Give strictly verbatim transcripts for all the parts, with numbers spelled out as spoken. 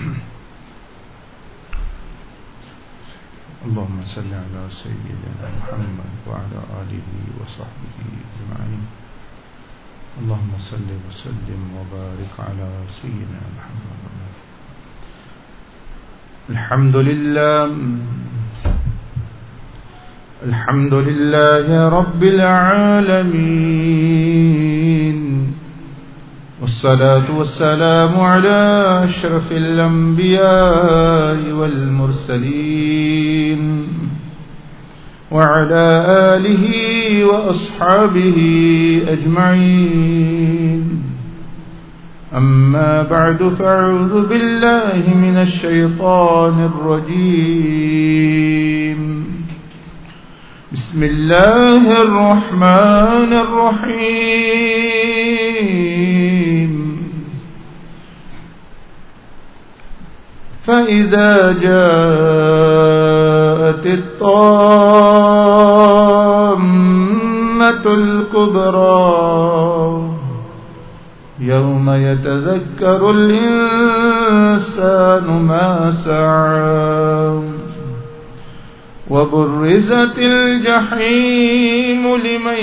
اللهم صل على سيدنا محمد وعلى آله وصحبه أجمعين. اللهم صل وسلم وبارك على سيدنا محمد. الحمد لله الحمد لله رب العالمين، والصلاة والسلام على أشرف الأنبياء والمرسلين وعلى آله وأصحابه أجمعين. أما بعد، فأعوذ بالله من الشيطان الرجيم. بسم الله الرحمن الرحيم. فإذا جاءت الطامة الكبرى يوم يتذكر الإنسان ما سعى وبرزت الجحيم لمن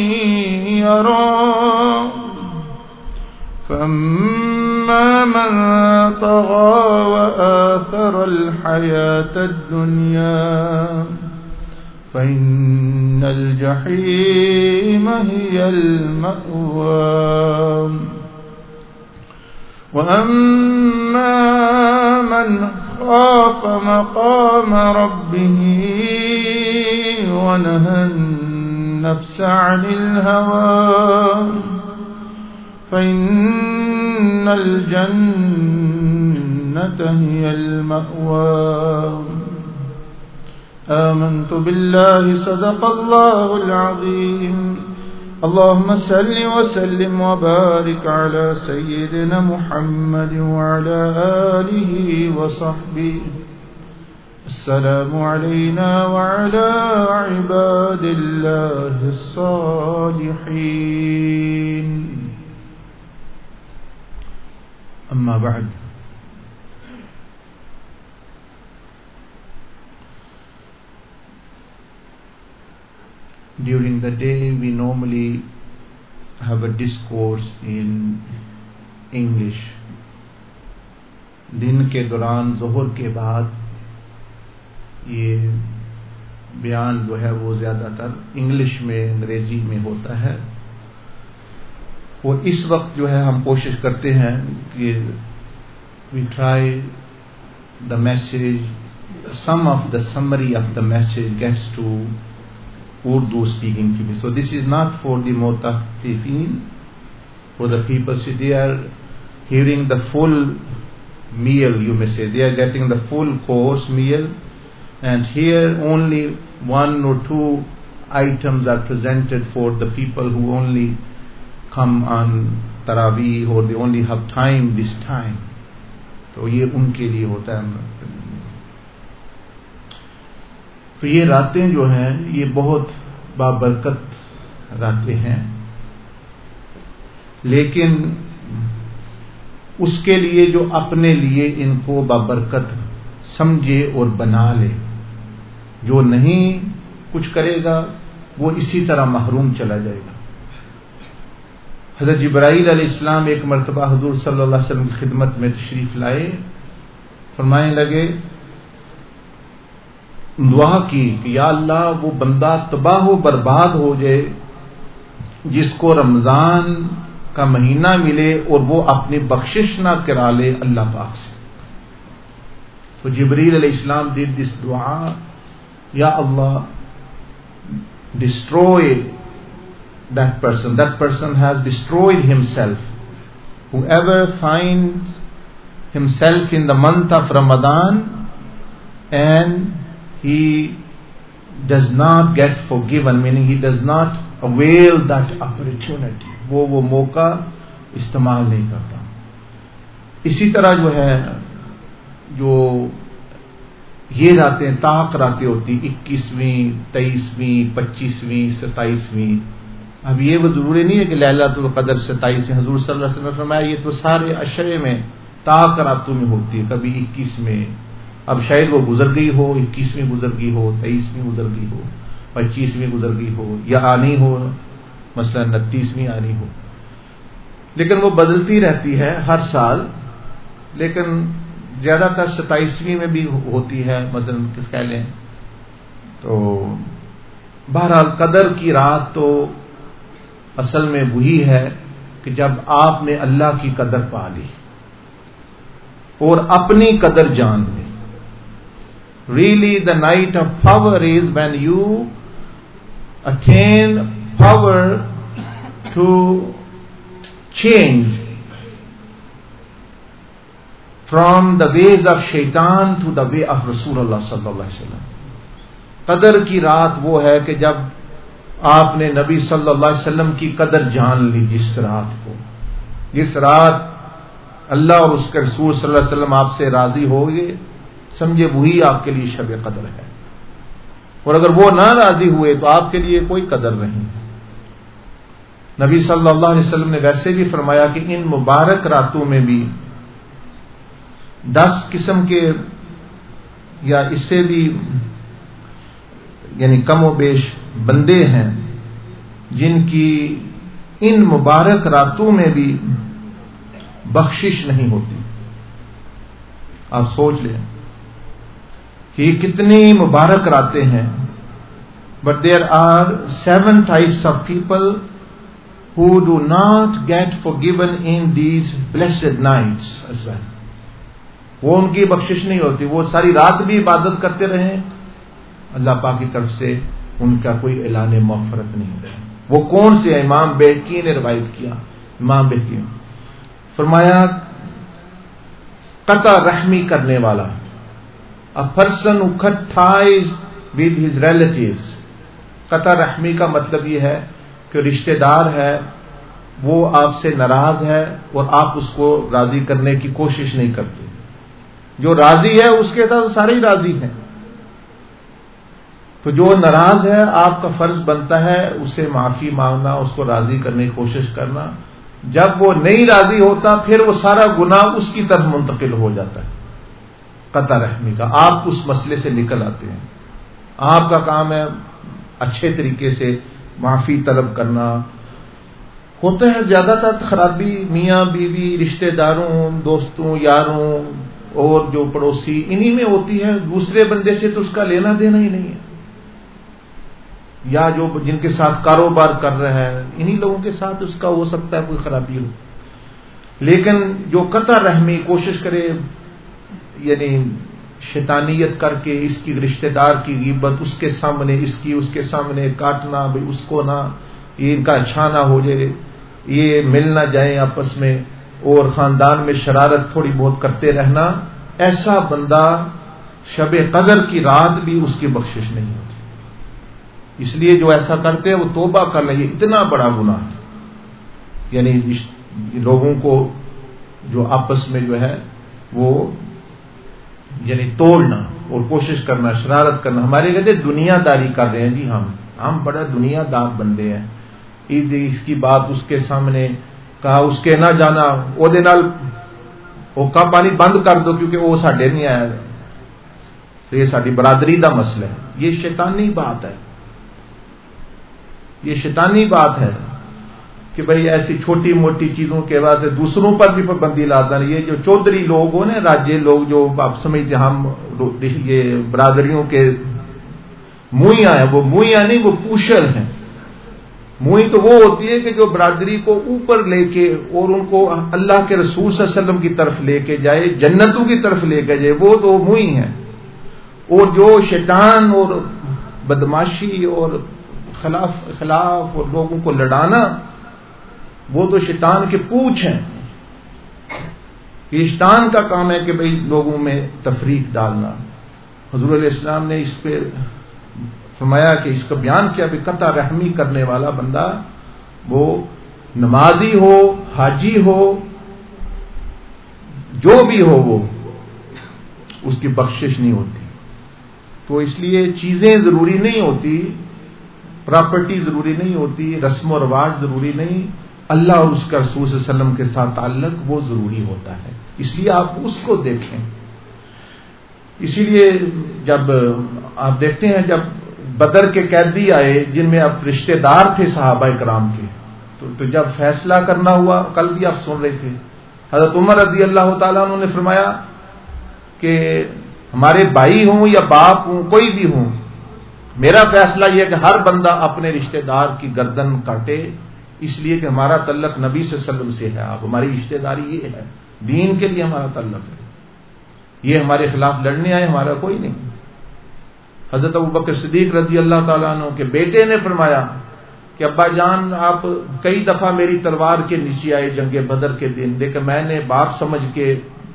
يرى فأما من طغى وآثر الحياة الدنيا فإن الجحيم هي المأوى. وأما من خاف مقام ربه ونهى النفس عن الهوى فإن الجنة هي المأوى. آمنت بالله، صدق الله العظيم. اللهم صل وسلم وبارك على سيدنا محمد وعلى آله وصحبه. السلام علينا وعلى عباد الله الصالحين. أما بعد، during the day we normally have a discourse in English. دن کے دوران ظہر کے بعد یہ بیان جو ہے وہ زیادہ تر انگلش میں، انگریزی میں ہوتا ہے، اور اس وقت جو ہے ہم کوشش کرتے ہیں کہ we try the message, some of the summary of the message gets to Urdu speaking people. So this is not for the mutaffifin, for the people. So they are hearing the full meal, you may say. They are getting the full course meal, and here only one or two items are presented for the people who only come on Taraweeh, or they only have time this time. تو یہ ان کے لیے ہوتا ہے. تو یہ راتیں جو ہیں یہ بہت بابرکت راتیں ہیں، لیکن اس کے لیے جو اپنے لیے ان کو بابرکت سمجھے اور بنا لے، جو نہیں کچھ کرے گا وہ اسی طرح محروم چلا جائے گا. حضرت جبرائیل علیہ السلام ایک مرتبہ حضور صلی اللہ علیہ وسلم کی خدمت میں تشریف لائے، فرمانے لگے، دعا کی کہ یا اللہ وہ بندہ تباہ و برباد ہو جائے جس کو رمضان کا مہینہ ملے اور وہ اپنی بخشش نہ کرا لے اللہ پاک سے. تو جبریل علیہ السلام did this دعا، یا اللہ destroy that person. That person has destroyed himself. Whoever finds himself in the month of Ramadan and he does not get forgiven, meaning he does not avail that opportunity, وہ وہ موقع استعمال نہیں کرتا. اسی طرح جو ہے جو یہ راتیں طاق راتیں ہوتی، اکیسویں، تیئیسویں، پچیسویں، ستائیسویں. اب یہ وہ ضروری نہیں ہے کہ لیلۃ القدر ستائیس. حضور صلی اللہ علیہ وسلم نے فرمایا یہ تو سارے عشرے میں طاق راتوں میں ہوتی ہے، کبھی اکیس میں، اب شاید وہ گزر گئی ہو، اکیسویں گزر گئی ہو، تیئیسویں گزر گئی ہو، پچیسویں گزر گئی ہو، یا آنی ہو مثلا انتیسویں آنی ہو، لیکن وہ بدلتی رہتی ہے ہر سال، لیکن زیادہ تر ستائیسویں میں بھی ہوتی ہے مثلا کس کہہ لیں. تو بہرحال قدر کی رات تو اصل میں وہی ہے کہ جب آپ نے اللہ کی قدر پا لی اور اپنی قدر جان لی. Really the night of power is when you attain power to change from the ways of شیطان ٹو دا وے آف رسول اللہ صلی اللہ علیہ وسلم. قدر کی رات وہ ہے کہ جب آپ نے نبی صلی اللہ علیہ وسلم کی قدر جان لی، جس رات کو، جس رات اللہ اور اس کے رسول صلی اللہ علیہ وسلم آپ سے راضی ہو گئے، سمجھے وہی آپ کے لیے شب قدر ہے. اور اگر وہ نہ راضی ہوئے تو آپ کے لیے کوئی قدر نہیں. نبی صلی اللہ علیہ وسلم نے ویسے بھی فرمایا کہ ان مبارک راتوں میں بھی دس قسم کے یا اس سے بھی یعنی کم و بیش بندے ہیں جن کی ان مبارک راتوں میں بھی بخشش نہیں ہوتی. آپ سوچ لیں کہ یہ کتنی مبارک راتیں ہیں. But there are seven types of people who do not get forgiven in these blessed nights as well. وہ ان کی بخشش نہیں ہوتی. وہ ساری رات بھی عبادت کرتے رہیں، اللہ پاک کی طرف سے ان کا کوئی اعلان مغفرت نہیں ہے. وہ کون سے؟ امام بیہقی نے روایت کیا. امام بیہقی فرمایا قطع رحمی کرنے والا، a person who cut ties with his relatives. قطع رحمی کا مطلب یہ ہے کہ رشتہ دار ہے، وہ آپ سے ناراض ہے اور آپ اس کو راضی کرنے کی کوشش نہیں کرتے. جو راضی ہے اس کے ساتھ سارے ہی راضی ہیں. تو جو ناراض ہے آپ کا فرض بنتا ہے اسے معافی مانگنا، اس کو راضی کرنے کی کوشش کرنا. جب وہ نہیں راضی ہوتا پھر وہ سارا گناہ اس کی طرف منتقل ہو جاتا ہے. قطع رحمی کا آپ اس مسئلے سے نکل آتے ہیں. آپ کا کام ہے اچھے طریقے سے معافی طلب کرنا. ہوتا ہے زیادہ تر خرابی میاں بیوی، رشتہ داروں، دوستوں، یاروں اور جو پڑوسی انہی میں ہوتی ہے. دوسرے بندے سے تو اس کا لینا دینا ہی نہیں ہے. یا جو جن کے ساتھ کاروبار کر رہا ہے انہی لوگوں کے ساتھ اس کا ہو سکتا ہے کوئی خرابی ہو. لیکن جو قطع رحمی کوشش کرے یعنی شیطانیت کر کے اس کی رشتہ دار کی غیبت اس کے سامنے، اس کی اس کے سامنے کاٹنا، بھئی اس کو نہ یہ ان کا اچھا نہ ہو جائے، یہ مل نہ جائیں آپس میں، اور خاندان میں شرارت تھوڑی بہت کرتے رہنا، ایسا بندہ شب قدر کی رات بھی اس کی بخشش نہیں ہوتی. اس لیے جو ایسا کرتے ہیں وہ توبہ کر لیں. یہ اتنا بڑا گناہ ہے، یعنی لوگوں کو جو آپس میں جو ہے وہ یعنی توڑنا اور کوشش کرنا، شرارت کرنا. ہمارے کہتے دنیا داری کر رہے ہیں جی، ہم ہم بڑا دنیا دار بندے ہیں. اس کی بات اس کے سامنے کہا، اس کے نہ جانا، وہ دے نال اوکا پانی بند کر دو کیونکہ وہ ساڈے نہیں آیا، تو یہ ساری برادری دا مسئلہ ہے. یہ شیطانی بات ہے، یہ شیطانی بات ہے کہ بھئی ایسی چھوٹی موٹی چیزوں کے واسطے دوسروں پر بھی پابندی لاتا ہے. یہ جو چودھری لوگ ہو نا، راجے لوگ جو آپ سمجھتے ہم یہ برادریوں کے موئیاں ہیں، وہ موئیاں نہیں، وہ پوشل ہیں. موئی تو وہ ہوتی ہے کہ جو برادری کو اوپر لے کے اور ان کو اللہ کے رسول صلی اللہ علیہ وسلم کی طرف لے کے جائے، جنتوں کی طرف لے کے جائے، وہ تو موئی ہیں. اور جو شیطان اور بدماشی اور خلاف خلاف اور لوگوں کو لڑانا، وہ تو شیطان کے پوچھ ہیں. یہ شیطان کا کام ہے کہ بھئی لوگوں میں تفریق ڈالنا. حضور علیہ السلام نے اس پہ فرمایا کہ اس کا بیان کیا بھی قطع رحمی کرنے والا بندہ، وہ نمازی ہو، حاجی ہو، جو بھی ہو، وہ اس کی بخشش نہیں ہوتی. تو اس لیے چیزیں ضروری نہیں ہوتی، پراپرٹی ضروری نہیں ہوتی، رسم و رواج ضروری نہیں. اللہ اور اس کا رسول صلی اللہ علیہ وسلم کے ساتھ تعلق وہ ضروری ہوتا ہے. اس لیے آپ اس کو دیکھیں. اسی لیے جب آپ دیکھتے ہیں جب بدر کے قیدی آئے جن میں اب رشتہ دار تھے صحابہ کرام کے, تو, تو جب فیصلہ کرنا ہوا, کل بھی آپ سن رہے تھے, حضرت عمر رضی اللہ تعالیٰ عنہ نے فرمایا کہ ہمارے بھائی ہوں یا باپ ہوں کوئی بھی ہوں, میرا فیصلہ یہ ہے کہ ہر بندہ اپنے رشتہ دار کی گردن کاٹے, اس لیے کہ ہمارا تعلق نبی صلی اللہ علیہ وسلم سے ہے. آپ ہماری رشتہ داری یہ ہے, دین کے لیے ہمارا تعلق ہے. یہ ہمارے خلاف لڑنے آئے, ہمارا کوئی نہیں. حضرت ابوبکر صدیق رضی اللہ تعالیٰ عنہ کے بیٹے نے فرمایا کہ ابا جان آپ کئی دفعہ میری تلوار کے نیچے آئے جنگ بدر کے دن, لیکن میں نے باپ سمجھ کے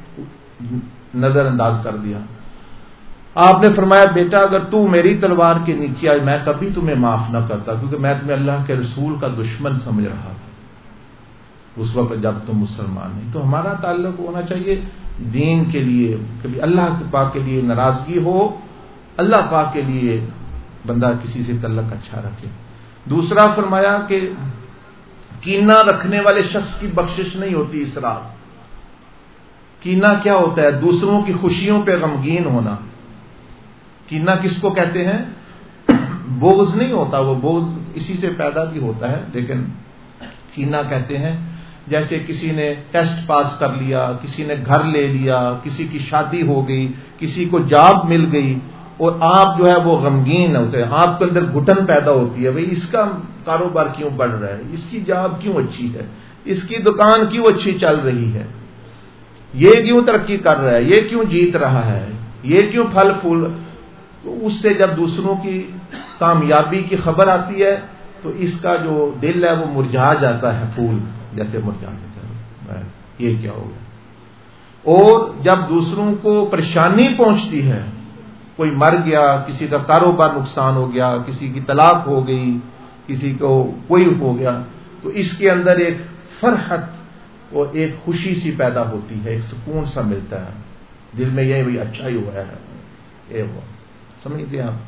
نظر انداز کر دیا. آپ نے فرمایا بیٹا اگر تو میری تلوار کے نیچے آئے میں کبھی تمہیں معاف نہ کرتا, کیونکہ میں تمہیں اللہ کے رسول کا دشمن سمجھ رہا تھا اس وقت جب تم مسلمان نہیں. تو ہمارا تعلق ہونا چاہیے دین کے لیے, کبھی اللہ پاک کے لیے ناراضگی ہو, اللہ پاک کے لیے بندہ کسی سے تعلق اچھا رکھے. دوسرا فرمایا کہ کینہ رکھنے والے شخص کی بخشش نہیں ہوتی. اسراف, کینہ کیا ہوتا ہے؟ دوسروں کی خوشیوں پہ غمگین ہونا. کینہ کس کو کہتے ہیں؟ بغض نہیں ہوتا, وہ بغض اسی سے پیدا بھی ہوتا ہے, لیکن کینہ کہتے ہیں جیسے کسی نے ٹیسٹ پاس کر لیا, کسی نے گھر لے لیا, کسی کی شادی ہو گئی, کسی کو جاب مل گئی اور آپ جو ہے وہ غمگین ہوتے ہیں, آپ کے اندر گھٹن پیدا ہوتی ہے, بھئی اس کا کاروبار کیوں بڑھ رہا ہے, اس کی جاب کیوں اچھی ہے, اس کی دکان کیوں اچھی چل رہی ہے, یہ کیوں ترقی کر رہا ہے, یہ کیوں جیت رہا ہے, یہ کیوں پھل پھول. تو اس سے جب دوسروں کی کامیابی کی خبر آتی ہے تو اس کا جو دل ہے وہ مرجھا جاتا ہے, پھول جیسے مرجھا جاتا ہے, یہ کیا ہو گیا. اور جب دوسروں کو پریشانی پہنچتی ہے, کوئی مر گیا, کسی کا کاروبار نقصان ہو گیا, کسی کی طلاق ہو گئی, کسی کو کوئی ہو گیا, تو اس کے اندر ایک فرحت اور ایک خوشی سی پیدا ہوتی ہے, ایک سکون سا ملتا ہے دل میں, یہ بھی اچھا ہی ہوا ہے, یہ وہ سمجھتے ہیں آپ.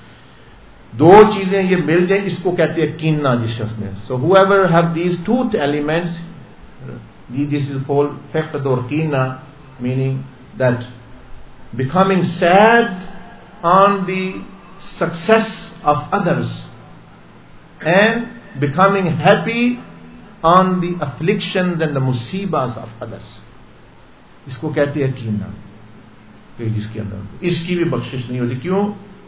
دو چیزیں یہ مل جائیں اس کو کہتے ہیں کینہ جس شخص میں. سو whoever have these two elements, this is called حقد اور کینہ, meaning that becoming sad on the success of others and becoming happy on the afflictions and the musibas of others. اس کو کہتے ہیں کینہ, جس کے اندر اس کی بھی بخشش نہیں ہوتی. کیوں؟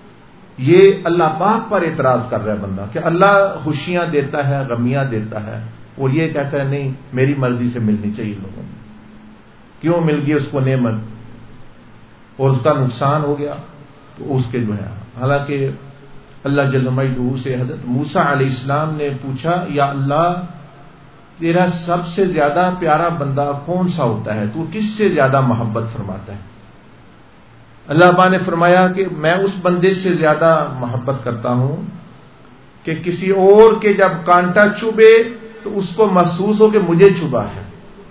یہ اللہ پاک پر اعتراض کر رہا ہے بندہ کہ اللہ خوشیاں دیتا ہے, غمیاں دیتا ہے, اور یہ کہتا ہے نہیں میری مرضی سے ملنی چاہیے لوگوں کو. کیوں مل گئی اس کو نعمت اور اس کا نقصان ہو گیا تو اس کے جو ہے. حالانکہ اللہ جل مجدہ سے حضرت موسیٰ علیہ السلام نے پوچھا یا اللہ تیرا سب سے زیادہ پیارا بندہ کون سا ہوتا ہے, تو کس سے زیادہ محبت فرماتا ہے؟ اللہ پاک نے فرمایا کہ میں اس بندے سے زیادہ محبت کرتا ہوں کہ کسی اور کے جب کانٹا چبھے تو اس کو محسوس ہو کہ مجھے چبھا ہے,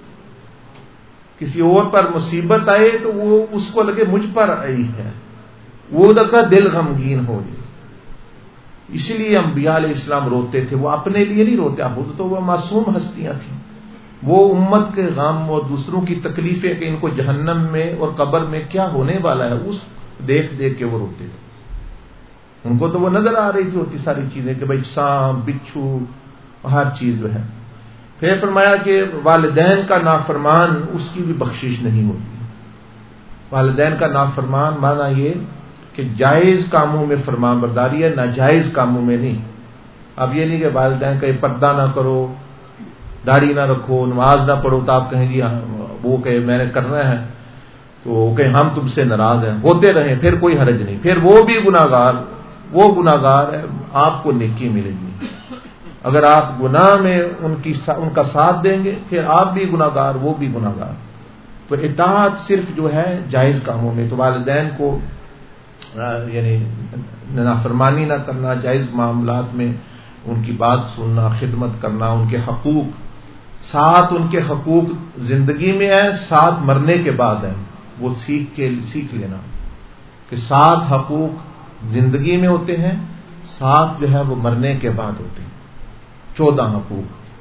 کسی اور پر مصیبت آئے تو وہ اس کو لگے مجھ پر آئی ہے, وہ لگا دل غمگین ہو جائے. اسی لیے انبیاء علیہ السلام روتے تھے, وہ اپنے لیے نہیں روتے, خود تو وہ معصوم ہستیاں تھیں, وہ امت کے غم اور دوسروں کی تکلیفیں کہ ان کو جہنم میں اور قبر میں کیا ہونے والا ہے اس دیکھ دیکھ کے وہ روتے تھے. ان کو تو وہ نظر آ رہی تھی ہوتی ساری چیزیں کہ بھائی سانپ بچھو ہر چیز جو ہے. پھر فرمایا کہ والدین کا نافرمان اس کی بھی بخشش نہیں ہوتی. والدین کا نافرمان مانا یہ کہ جائز کاموں میں فرمان برداری ہے, ناجائز کاموں میں نہیں. اب یہ نہیں کہ والدین کا پردہ نہ کرو, داڑھی نہ رکھو, نماز نہ پڑھو, تو آپ کہیں گی وہ کہ میں نے کرنا ہے تو کہ ہم تم سے ناراض ہیں, ہوتے رہیں, پھر کوئی حرج نہیں, پھر وہ بھی گناہگار, وہ گناہگار ہے, آپ کو نیکی ملے گی. اگر آپ گناہ میں ان کی ان کا ساتھ دیں گے پھر آپ بھی گناہگار, وہ بھی گناہگار. تو اطاعت صرف جو ہے جائز کاموں میں, تو والدین کو یعنی نافرمانی نہ کرنا, جائز معاملات میں ان کی بات سننا, خدمت کرنا, ان کے حقوق, ساتھ ان کے حقوق زندگی میں ہیں, ساتھ مرنے کے بعد ہیں, وہ سیکھ کے سیکھ لینا کہ سات حقوق زندگی میں ہوتے ہیں, ساتھ جو ہے وہ مرنے کے بعد ہوتے ہیں. چودہ حقوق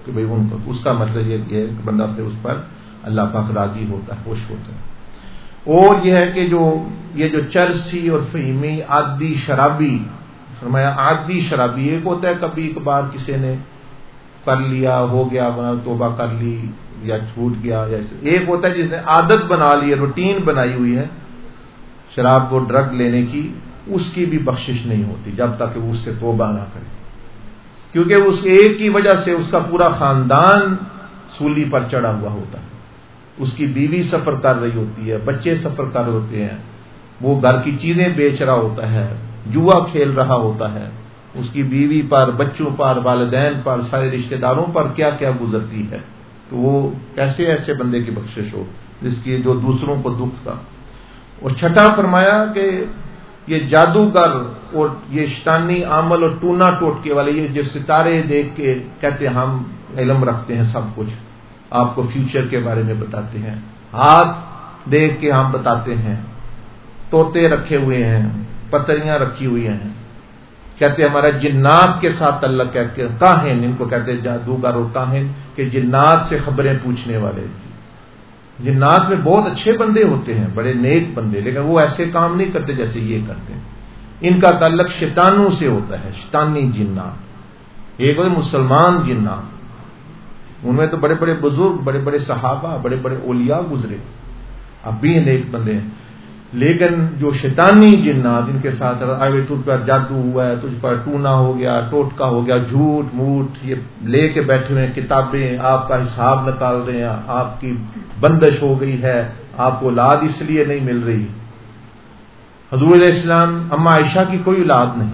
کہ بھئی ان کو اس کا مطلب یہ ہے کہ بندہ پھر اس پر اللہ پاک راضی ہوتا ہے، خوش ہوتا ہے۔ اور یہ ہے کہ جو یہ جو چرسی اور فہمی عادی شرابی، فرمایا عادی شرابی ایک ہوتا ہے کبھی کبھار کسی نے کر لیا ہو گیا توبہ کر لی یا چھوٹ گیا، یا ایک ہوتا ہے جس نے عادت بنا لی ہے، روٹین بنائی ہوئی ہے شراب کو ڈرگ لینے کی، اس کی بھی بخشش نہیں ہوتی جب تک کہ وہ اس سے توبہ نہ کرے، کیونکہ اس ایک کی وجہ سے اس کا پورا خاندان سولی پر چڑھا ہوا ہوتا ہے، اس کی بیوی سفر کر رہی ہوتی ہے، بچے سفر کر رہے ہوتے ہیں، وہ گھر کی چیزیں بیچ رہا ہوتا ہے، جوا کھیل رہا ہوتا ہے، اس کی بیوی پر، بچوں پر، والدین پر، سارے رشتہ داروں پر کیا کیا گزرتی ہے، تو وہ کیسے ایسے بندے کی بخشش ہو جس کی جو دوسروں کو دکھ تھا۔ اور چھٹا فرمایا کہ یہ جادوگر اور یہ شیطانی عمل اور ٹونا ٹوٹکے والے، یہ جو ستارے دیکھ کے کہتے ہیں ہم علم رکھتے ہیں سب کچھ، آپ کو فیوچر کے بارے میں بتاتے ہیں، ہاتھ دیکھ کے ہم بتاتے ہیں، طوطے رکھے ہوئے ہیں، پتریاں رکھی ہوئی ہیں، کہتے ہیں ہمارا جنات کے ساتھ تعلق ہے، کہ کاہن ان کو کہتے ہیں جادوگر اور کاہن، کہ جنات سے خبریں پوچھنے والے۔ جنات میں بہت اچھے بندے ہوتے ہیں، بڑے نیک بندے، لیکن وہ ایسے کام نہیں کرتے جیسے یہ کرتے ہیں۔ ان کا تعلق شیطانوں سے ہوتا ہے، شیطانی جنات۔ ایک ہوتے مسلمان جنات، ان میں تو بڑے بڑے بزرگ، بڑے بڑے صحابہ، بڑے بڑے اولیاء گزرے، اب بھی نیک بندے ہیں، لیکن جو شیطانی جنات ان کے ساتھ آئے تجھ پر جادو ہوا ہے، تجھ پر ٹونا ہو گیا، ٹوٹکا ہو گیا، جھوٹ موٹ یہ لے کے بیٹھے ہوئے ہیں، کتابیں آپ کا حساب نکال رہے ہیں، آپ کی بندش ہو گئی ہے، آپ کو اولاد اس لیے نہیں مل رہی۔ حضور علیہ السلام اما عائشہ کی کوئی اولاد نہیں،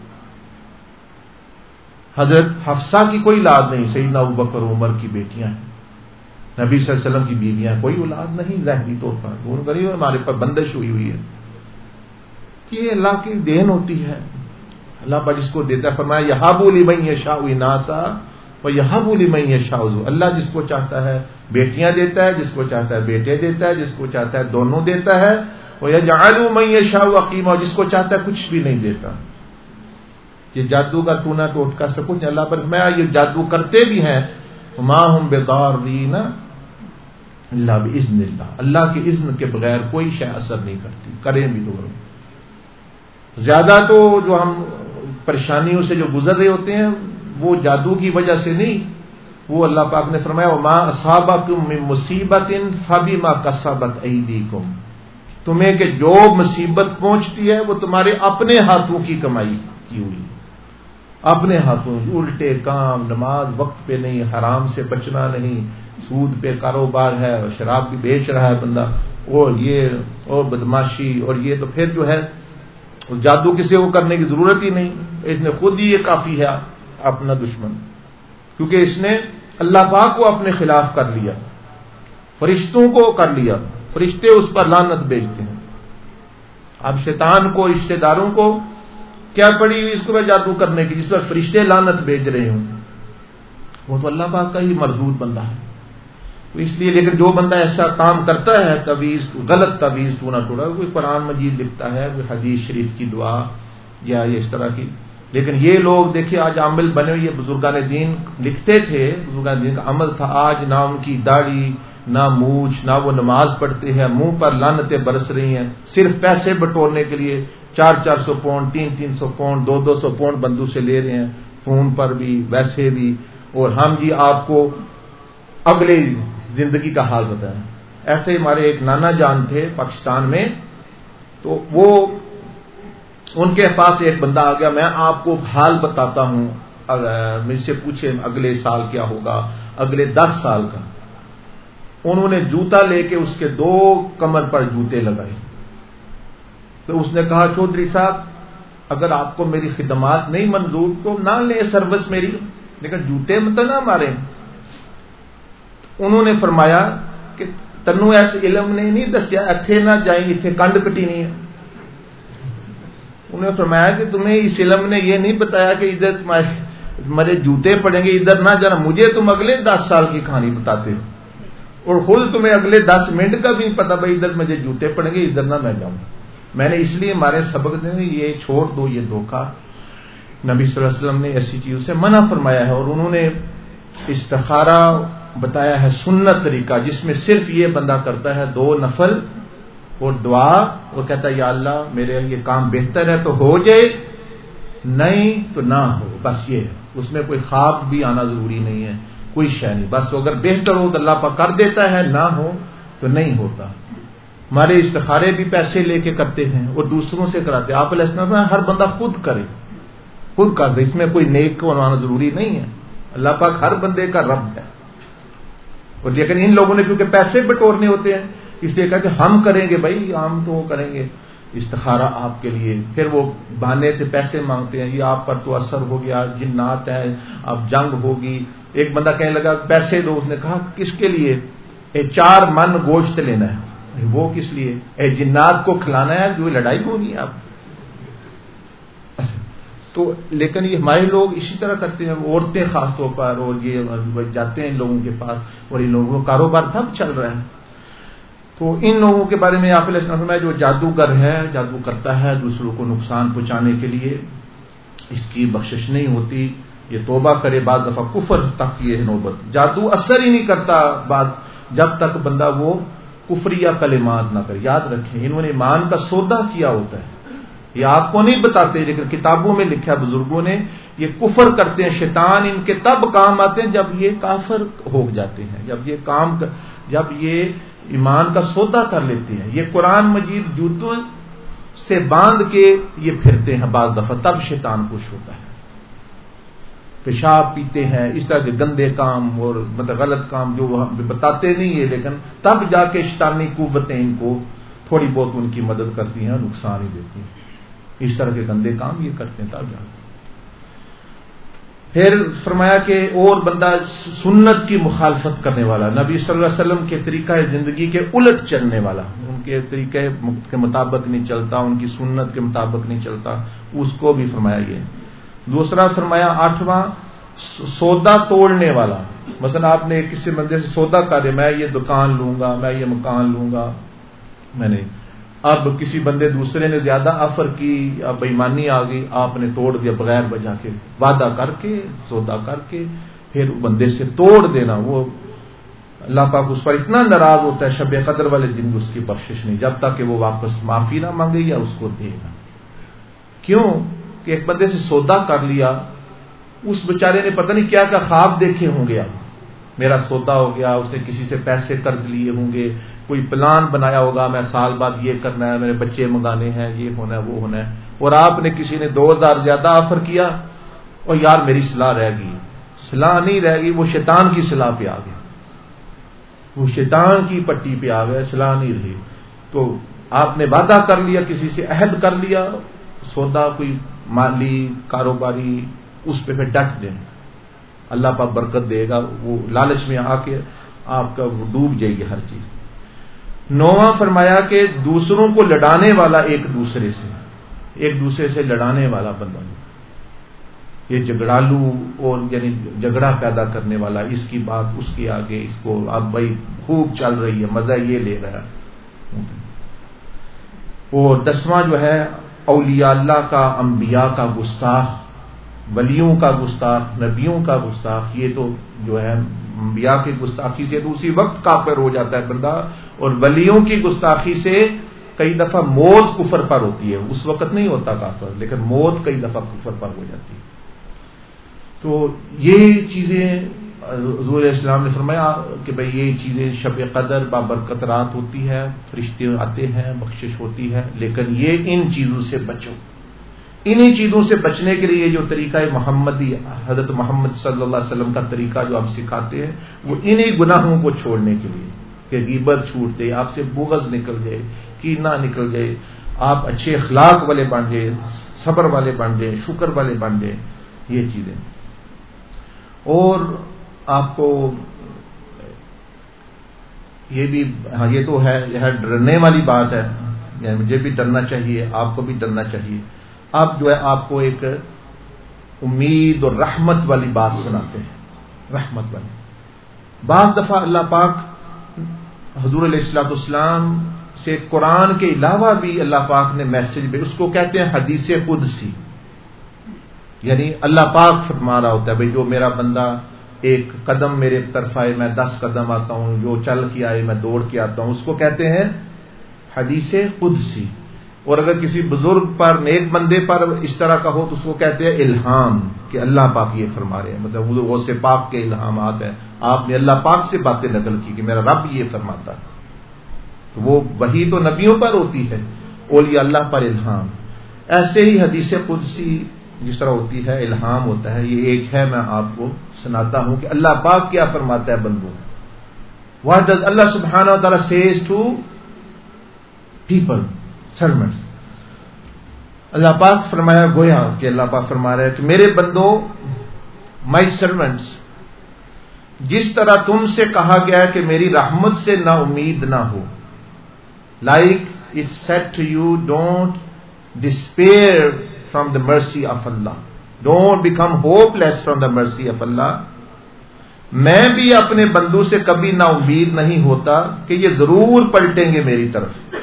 حضرت حفصہ کی کوئی اولاد نہیں، سیدنا ابوبکر اور عمر کی بیٹیاں ہیں، نبی صلی اللہ علیہ وسلم کی بیویاں، کوئی اولاد نہیں ظاہری طور پر، وہ غریب ہمارے پر بندش ہوئی ہوئی ہے۔ یہ اللہ کی دین ہوتی ہے، اللہ پر جس کو دیتا ہے، فرمایا یہاب لمن یشاء اناسا ویہب لمن یشاء ذکورا، اللہ جس کو چاہتا ہے بیٹیاں دیتا ہے، جس کو چاہتا ہے بیٹے دیتا ہے، جس کو چاہتا ہے دونوں دیتا ہے، ویجعل من یشاء عقیما، جس کو چاہتا ہے کچھ بھی نہیں دیتا۔ یہ جادو کا ٹونا ٹوٹکا سب کچھ اللہ پر، میں یہ جادو کرتے بھی ہیں، وما ہم بضارین الا باذن اللہ، اللہ کے اذن کے بغیر کوئی شے اثر نہیں کرتی، کریں بھی تو کرو۔ زیادہ تو جو ہم پریشانیوں سے جو گزر رہے ہوتے ہیں وہ جادو کی وجہ سے نہیں، وہ اللہ پاک نے فرمایا وما اصابکم من مصیبت فبما کسبت ایدیکم، تمہیں کہ جو مصیبت پہنچتی ہے وہ تمہارے اپنے ہاتھوں کی کمائی کی ہوئی، اپنے ہاتھوں، الٹے کام، نماز وقت پہ نہیں، حرام سے بچنا نہیں، سود پہ کاروبار ہے، اور شراب بھی بیچ رہا ہے بندہ، اور یہ اور بدماشی، اور یہ تو پھر جو ہے جادو کسی کو کرنے کی ضرورت ہی نہیں، اس نے خود ہی یہ کافی ہے اپنا دشمن، کیونکہ اس نے اللہ پاک کو اپنے خلاف کر لیا، فرشتوں کو کر لیا، فرشتے اس پر لعنت بھیجتے ہیں۔ اب شیطان کو، رشتہ داروں کو کیا پڑی ہوئی اس کو جادو کرنے کی، جس پر فرشتے لعنت بھیج رہے ہوں، وہ تو اللہ پاک کا ہی مردود بندہ ہے۔ تو اس لیے لیکن جو بندہ ایسا کام کرتا ہے، تعویذ، غلط تعویذ ٹونا ٹوڑا، کوئی قرآن مجید لکھتا ہے، کوئی حدیث شریف کی دعا یا یہ اس طرح کی، لیکن یہ لوگ دیکھیے آج عامل بنے ہوئے، یہ بزرگان دین لکھتے تھے، بزرگان دین کا عمل تھا، آج نہ ان کی داڑھی، نہ مونچھ، نہ وہ نماز پڑھتے ہیں، منہ پر لعنتیں برس رہی ہیں، صرف پیسے بٹورنے کے لیے چار چار سو پاؤنڈ، تین تین سو پاؤنڈ، دو دو سو پاؤنڈ بندوں سے لے رہے ہیں، فون پر بھی، ویسے بھی، اور ہم جی آپ کو اگلے زندگی کا حال بتائیں۔ ایسے ہمارے ایک نانا جان تھے پاکستان میں، تو وہ ان کے پاس ایک بندہ آ گیا، میں آپ کو حال بتاتا ہوں، مجھ سے پوچھے اگلے سال کیا ہوگا، اگلے دس سال کا۔ انہوں نے جوتا لے کے اس کے دو کمر پر جوتے لگائے، تو اس نے کہا چودھری صاحب اگر آپ کو میری خدمات نہیں منظور تو نہ لیں سروس میری، لیکن جوتے مت نہ ماریں۔ انہوں نے فرمایا کہ تنو ایسے علم نے نہیں دسیا اتھے نہ جائیں، اتھے کنڈ کٹی نہیں ہے۔ انہوں نے فرمایا کہ تمہیں اس علم نے یہ نہیں بتایا کہ ادھر تمہارے تمہارے جوتے پڑیں گے، ادھر نہ جانا، مجھے تم اگلے دس سال کی کہانی بتاتے ہو، اور خود تمہیں اگلے دس منٹ کا بھی نہیں پتا بھائی ادھر مجھے جوتے پڑیں گے، ادھر نہ میں جاؤں۔ میں نے اس لیے ہمارے سبق دیں یہ چھوڑ دو، یہ دھوکہ، نبی صلی اللہ علیہ وسلم نے ایسی چیزوں سے منع فرمایا ہے، اور انہوں نے استخارہ بتایا ہے سنت طریقہ، جس میں صرف یہ بندہ کرتا ہے دو نفل اور دعا، وہ کہتا ہے یا اللہ میرے یہ کام بہتر ہے تو ہو جائے، نہیں تو نہ ہو، بس یہ ہے. اس میں کوئی خواب بھی آنا ضروری نہیں ہے، کوئی شے نہیں، بس اگر بہتر ہو تو اللہ پاک کر دیتا ہے، نہ ہو تو نہیں ہوتا. ہمارے استخارے بھی پیسے لے کے کرتے ہیں اور دوسروں سے کراتے. آپ علیہ السلام میں ہر بندہ خود کرے، خود کر دے، اس میں کوئی نیک کو بنانا ضروری نہیں ہے. اللہ پاک ہر بندے کا رب ہے. اور لیکن ان لوگوں نے کیونکہ پیسے بٹورنے ہوتے ہیں اس لیے کہا کہ ہم کریں گے، بھائی ہم تو کریں گے استخارہ آپ کے لیے. پھر وہ بہانے سے پیسے مانگتے ہیں، یہ آپ پر تو اثر ہو گیا، جنات ہے، اب جنگ ہوگی. ایک بندہ کہنے لگا پیسے دو، اس نے کہا کس کے لیے؟ اے چار من گوشت لینا ہے. وہ کس لیے؟ اے جنات کو کھلانا ہے، جو لڑائی ہونی اب. تو لیکن یہ ہمارے لوگ اسی طرح کرتے ہیں، عورتیں خاص طور پر، اور یہ جاتے ہیں ان لوگوں کے پاس اور ان لوگوں کا کاروبار تب چل رہا ہے. تو ان لوگوں کے بارے میں آپ علیہ السلام میں جو جادوگر ہے، جادو کرتا ہے دوسروں کو نقصان پہنچانے کے لیے، اس کی بخشش نہیں ہوتی. یہ توبہ کرے، بعض دفعہ کفر تک یہ نوبت. جادو اثر ہی نہیں کرتا بعد جب تک بندہ وہ کفریہ کلمات نہ کرے. یاد رکھیں انہوں نے ایمان کا سودا کیا ہوتا ہے، یہ آپ کو نہیں بتاتے لیکن کتابوں میں لکھا ہے بزرگوں نے. یہ کفر کرتے ہیں، شیطان ان کے تب کام آتے ہیں جب یہ کافر ہو جاتے ہیں، جب یہ کام جب یہ ایمان کا سودا کر لیتے ہیں. یہ قرآن مجید جوتوں سے باندھ کے یہ پھرتے ہیں بعض دفعہ، تب شیطان خوش ہوتا ہے. پیشاب پیتے ہیں، اس طرح کے گندے کام اور مطلب غلط کام جو وہ بتاتے نہیں ہے، لیکن تب جا کے شیطانی قوتیں ان کو تھوڑی بہت ان کی مدد کرتی ہیں، نقصان ہی دیتی ہیں. اس طرح کے گندے کام یہ کرتے ہیں تب جا کے. پھر فرمایا کہ اور بندہ سنت کی مخالفت کرنے والا، نبی صلی اللہ علیہ وسلم کے طریقہ زندگی کے الٹ چلنے والا، ان کے طریقے کے مطابق نہیں چلتا، ان کی سنت کے مطابق نہیں چلتا، اس کو بھی فرمایا. یہ دوسرا فرمایا آٹھواں سودا توڑنے والا. مثلا آپ نے کسی بندے سے سودا کرے، میں یہ دکان لوں گا، میں یہ مکان لوں گا، میں نے اب کسی بندے دوسرے نے زیادہ آفر کی، اب بےایمانی آ گئی، آپ نے توڑ دیا بغیر وجہ کے، وعدہ کر کے سودا کر کے پھر بندے سے توڑ دینا. وہ اللہ پاک اس پر اتنا ناراض ہوتا ہے، شب قدر والے دن اس کی بخشش نہیں جب تک کہ وہ واپس معافی نہ مانگے یا اس کو دے گا. کیوں کہ ایک بندے سے سودا کر لیا، اس بیچارے نے پتہ نہیں کیا کیا خواب دیکھے ہوں گے، اب میرا سودا ہو گیا، اس نے کسی سے پیسے قرض لیے ہوں گے، کوئی پلان بنایا ہوگا میں سال بعد یہ کرنا ہے، میرے بچے منگانے ہیں، یہ ہونا ہے وہ ہونا ہے، اور آپ نے کسی نے دو ہزار زیادہ آفر کیا اور یار میری صلاح رہ گئی. صلاح نہیں رہ گئی، وہ شیطان کی صلاح پہ آ گیا، وہ شیطان کی پٹی پہ آ گیا، صلاح نہیں رہی. تو آپ نے وعدہ کر لیا، کسی سے عہد کر لیا، سودا کوئی مالی کاروباری، اس پہ پھر ڈٹ دیں، اللہ پاک برکت دے گا. وہ لالچ میں آ کے آپ کا ڈوب جائے گی ہر چیز. نواں فرمایا کہ دوسروں کو لڑانے والا، ایک دوسرے سے ایک دوسرے سے لڑانے والا بندہ، یہ جھگڑالو اور یعنی جھگڑا پیدا کرنے والا، اس کی بات اس کے آگے، اس کو اب بھائی خوب چل رہی ہے، مزہ یہ لے رہا ہے. اور دسواں جو ہے اولیاء اللہ کا، انبیاء کا گستاخ، ولیوں کا گستاخ، نبیوں کا گستاخ. یہ تو جو ہے انبیاء کی گستاخی سے تو اسی وقت کافر ہو جاتا ہے بندہ، اور ولیوں کی گستاخی سے کئی دفعہ موت کفر پر ہوتی ہے، اس وقت نہیں ہوتا کافر، لیکن موت کئی دفعہ کفر پر ہو جاتی ہے. تو یہ چیزیں حضور علیہ السلام نے فرمایا کہ بھئی یہ چیزیں شب قدر بابرکت رات ہوتی ہے، فرشتے آتے ہیں، بخشش ہوتی ہے، لیکن یہ ان چیزوں سے بچو. انہی چیزوں سے بچنے کے لیے جو طریقہ محمدی، حضرت محمد صلی اللہ علیہ وسلم کا طریقہ جو ہم سکھاتے ہیں، وہ انہی گناہوں کو چھوڑنے کے لیے کہ غیبت چھوٹ دے، آپ سے بغض نکل جائے، کینہ نکل جائے، آپ اچھے اخلاق والے بن جائے، صبر والے بن جائے، شکر والے بن جائے، یہ چیزیں. اور آپ کو یہ بھی، ہاں یہ تو ہے، یہ ڈرنے والی بات ہے، یعنی مجھے بھی ڈرنا چاہیے، آپ کو بھی ڈرنا چاہیے. اب جو ہے آپ کو ایک امید اور رحمت والی بات سناتے ہیں، رحمت والی. بعض دفعہ اللہ پاک حضور علیہ الصلوۃ والسلام سے قرآن کے علاوہ بھی اللہ پاک نے میسج بھی، اس کو کہتے ہیں حدیث قدسی، یعنی اللہ پاک فرما رہا ہوتا ہے بھئی جو میرا بندہ ایک قدم میرے طرف آئے میں دس قدم آتا ہوں، جو چل کے آئے میں دوڑ کے آتا ہوں، اس کو کہتے ہیں حدیث قدسی. اور اگر کسی بزرگ پر، نیک بندے پر اس طرح کا ہو تو اس کو کہتے ہیں الہام، کہ اللہ پاک یہ فرما رہے ہیں، مطلب وہ غوث پاک کے الہامات ہیں، آپ نے اللہ پاک سے باتیں نقل کی کہ میرا رب یہ فرماتا ہے. تو وہ وحی تو نبیوں پر ہوتی ہے، اولیاء اللہ پر الہام. ایسے ہی حدیث قدسی جس طرح ہوتی ہے، الہام ہوتا ہے. یہ ایک ہے، میں آپ کو سناتا ہوں کہ اللہ پاک کیا فرماتا ہے بندوں. What does Allah subhanahu wa ta'ala says to people, servants. اللہ پاک فرمایا، گویا کہ اللہ پاک فرما رہا ہے کہ میرے بندوں، my servants، جس طرح تم سے کہا گیا ہے کہ میری رحمت سے نا امید نہ ہو. Like it's said to you, don't despair from the mercy of Allah. Don't become hopeless from the mercy of Allah. میں بھی اپنے بندوں سے کبھی نا امید نہیں ہوتا کہ یہ ضرور پلٹیں گے میری طرف.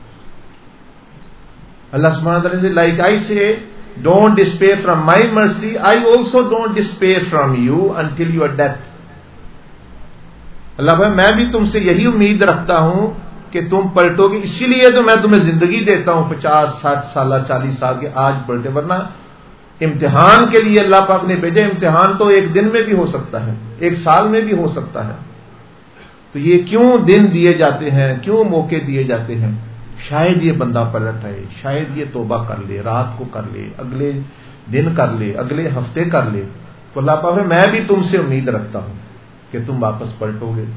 اللہ سبحانہ وتعالی سے like I say, don't despair from my mercy. I also don't despair from you until your death. اللہ بھائی میں بھی تم سے یہی امید رکھتا ہوں کہ تم پلٹو گے، اسی لیے تو میں تمہیں زندگی دیتا ہوں پچاس ساٹھ سالہ چالیس سال کے، آج پلٹے. ورنہ امتحان کے لیے اللہ پاک نے بھیجا. امتحان تو ایک دن میں بھی ہو سکتا ہے، ایک سال میں بھی ہو سکتا ہے. تو یہ کیوں دن دیے جاتے ہیں، کیوں موقع دیے جاتے ہیں؟ شاید یہ بندہ پلٹ آئے، شاید یہ توبہ کر لے، رات کو کر لے، اگلے دن کر لے، اگلے ہفتے کر لے. تو اللہ پاک میں بھی تم سے امید رکھتا ہوں کہ تم واپس پلٹو گے.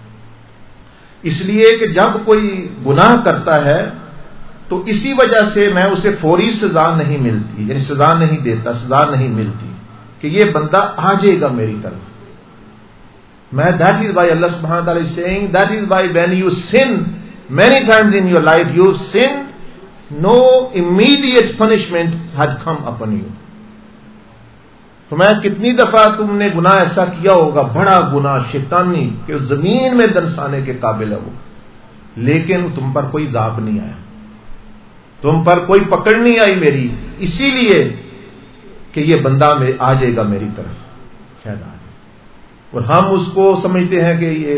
اس لیے کہ جب کوئی گناہ کرتا ہے تو اسی وجہ سے میں اسے فوری سزا نہیں ملتی، یعنی سزا نہیں دیتا، سزا نہیں ملتی کہ یہ بندہ آ جائے گا میری طرف. میں that is why Allah subhanahu wa ta'ala is saying, that is why when you sin many times in your life, you sin, no immediate punishment had come upon you. تو میں کتنی دفعہ تم نے گناہ ایسا کیا ہوگا، بڑا گناہ شیطانی کہ زمین میں دنسانے کے قابل ہے وہ، لیکن تم پر کوئی عذاب نہیں آیا، تم پر کوئی پکڑ نہیں آئی میری، اسی لیے کہ یہ بندہ میں آ جائے گا میری طرف، شاید آ جائے. اور ہم اس کو سمجھتے ہیں کہ یہ